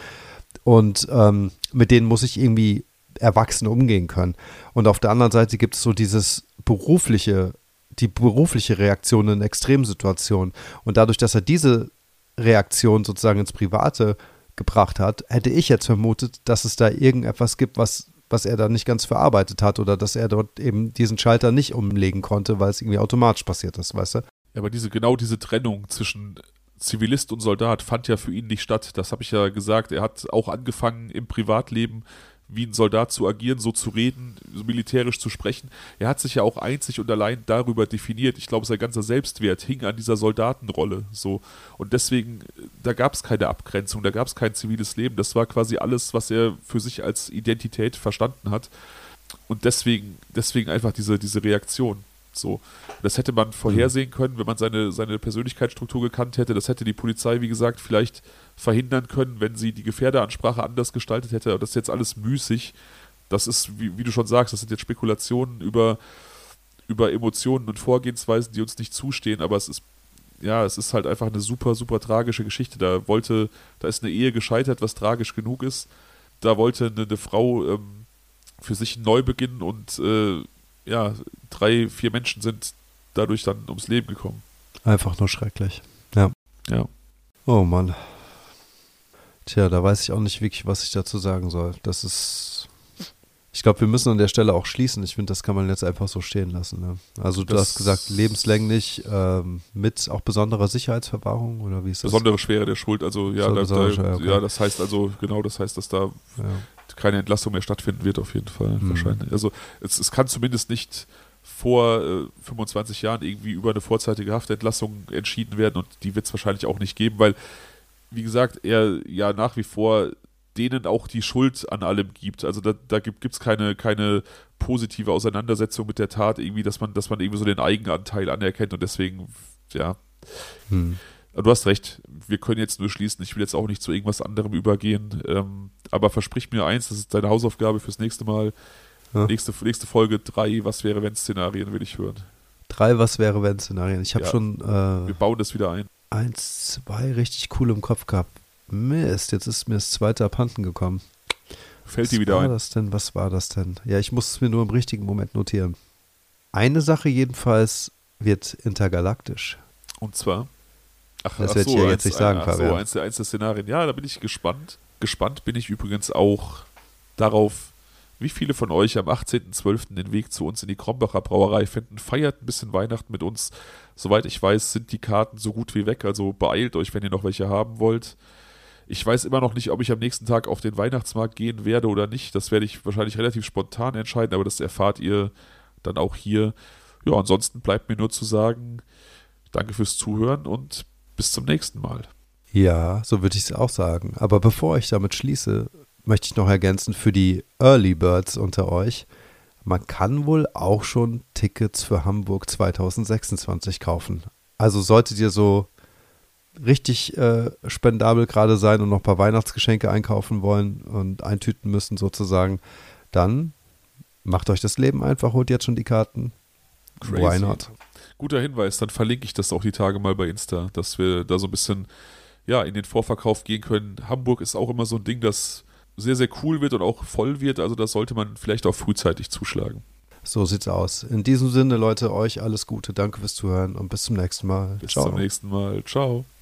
Und ähm, mit denen muss ich irgendwie erwachsen umgehen können. Und auf der anderen Seite gibt es so dieses berufliche, die berufliche Reaktion in Extremsituationen. Und dadurch, dass er diese Reaktion sozusagen ins Private gebracht hat, hätte ich jetzt vermutet, dass es da irgendetwas gibt, was, was er da nicht ganz verarbeitet hat oder dass er dort eben diesen Schalter nicht umlegen konnte, weil es irgendwie automatisch passiert ist, weißt du? Ja, aber diese, genau diese Trennung zwischen Zivilist und Soldat fand ja für ihn nicht statt. Das habe ich ja gesagt. Er hat auch angefangen im Privatleben wie ein Soldat zu agieren, so zu reden, so militärisch zu sprechen. Er hat sich ja auch einzig und allein darüber definiert. Ich glaube, sein ganzer Selbstwert hing an dieser Soldatenrolle. So. Und deswegen, da gab es keine Abgrenzung, da gab es kein ziviles Leben. Das war quasi alles, was er für sich als Identität verstanden hat. Und deswegen, deswegen einfach diese, diese Reaktion. So. Das hätte man vorhersehen können, wenn man seine, seine Persönlichkeitsstruktur gekannt hätte. Das hätte die Polizei, wie gesagt, vielleicht verhindern können, wenn sie die Gefährderansprache anders gestaltet hätte. Aber das ist jetzt alles müßig. Das ist, wie, wie du schon sagst, das sind jetzt Spekulationen über, über Emotionen und Vorgehensweisen, die uns nicht zustehen. Aber es ist, ja, es ist halt einfach eine super, super tragische Geschichte. Da wollte, da ist eine Ehe gescheitert, was tragisch genug ist. Da wollte eine, eine Frau ähm, für sich neu beginnen und äh, ja, drei, vier Menschen sind dadurch dann ums Leben gekommen. Einfach nur schrecklich. Ja. Ja. Oh Mann. Tja, da weiß ich auch nicht wirklich, was ich dazu sagen soll. Das ist, ich glaube, wir müssen an der Stelle auch schließen. Ich finde, das kann man jetzt einfach so stehen lassen. Ne? Also du Das hast gesagt, lebenslänglich ähm, mit auch besonderer Sicherheitsverwahrung oder wie ist das? Besondere Schwere der Schuld, also ja, da, da, Schwere, okay. ja, das heißt also, genau, das heißt, dass da Ja. keine Entlassung mehr stattfinden wird auf jeden Fall, Mhm. wahrscheinlich. Also es, es kann zumindest nicht vor äh, fünfundzwanzig Jahren irgendwie über eine vorzeitige Haftentlassung entschieden werden und die wird es wahrscheinlich auch nicht geben, weil, wie gesagt, er ja nach wie vor denen auch die Schuld an allem gibt. Also da, da gibt es keine, keine positive Auseinandersetzung mit der Tat, irgendwie, dass man, dass man irgendwie so den Eigenanteil anerkennt und deswegen, ja. Hm. Du hast recht, wir können jetzt nur schließen. Ich will jetzt auch nicht zu irgendwas anderem übergehen. Ähm, aber versprich mir eins, das ist deine Hausaufgabe fürs nächste Mal. Ja. Nächste, nächste Folge drei, was wäre wenn Szenarien, will ich hören. Drei Was wäre wenn Szenarien. Ich habe Ja. schon Wir äh, bauen das wieder ein. eins, zwei richtig cool im Kopf gehabt. Mist, jetzt ist mir das zweite abhanden gekommen. Fällt Was dir wieder war ein. das denn? Was war das denn? Ja, ich muss es mir nur im richtigen Moment notieren. Eine Sache jedenfalls wird intergalaktisch. Und zwar, ach, Das ach werd so, ich ja jetzt eins, nicht sagen, ach so, Fabian. eins, der- eins der Szenarien. Ja, da bin ich gespannt. Gespannt bin ich übrigens auch darauf, wie viele von euch am achtzehnten zwölften den Weg zu uns in die Krombacher Brauerei finden. Feiert ein bisschen Weihnachten mit uns. Soweit ich weiß, sind die Karten so gut wie weg, also beeilt euch, wenn ihr noch welche haben wollt. Ich weiß immer noch nicht, ob ich am nächsten Tag auf den Weihnachtsmarkt gehen werde oder nicht. Das werde ich wahrscheinlich relativ spontan entscheiden, aber das erfahrt ihr dann auch hier. Ja, ansonsten bleibt mir nur zu sagen, danke fürs Zuhören und bis zum nächsten Mal. Ja, so würde ich es auch sagen. Aber bevor ich damit schließe, möchte ich noch ergänzen für die Early Birds unter euch. Man kann wohl auch schon Tickets für Hamburg zweitausendsechsundzwanzig kaufen. Also solltet ihr so richtig äh, spendabel gerade sein und noch ein paar Weihnachtsgeschenke einkaufen wollen und eintüten müssen sozusagen, dann macht euch das Leben einfach, holt jetzt schon die Karten. Crazy. Why not? Guter Hinweis, dann verlinke ich das auch die Tage mal bei Insta, dass wir da so ein bisschen ja, in den Vorverkauf gehen können. Hamburg ist auch immer so ein Ding, das sehr, sehr cool wird und auch voll wird, also da sollte man vielleicht auch frühzeitig zuschlagen. So sieht's aus. In diesem Sinne, Leute, euch alles Gute, danke fürs Zuhören und bis zum nächsten Mal. Bis Ciao. zum nächsten Mal. Ciao.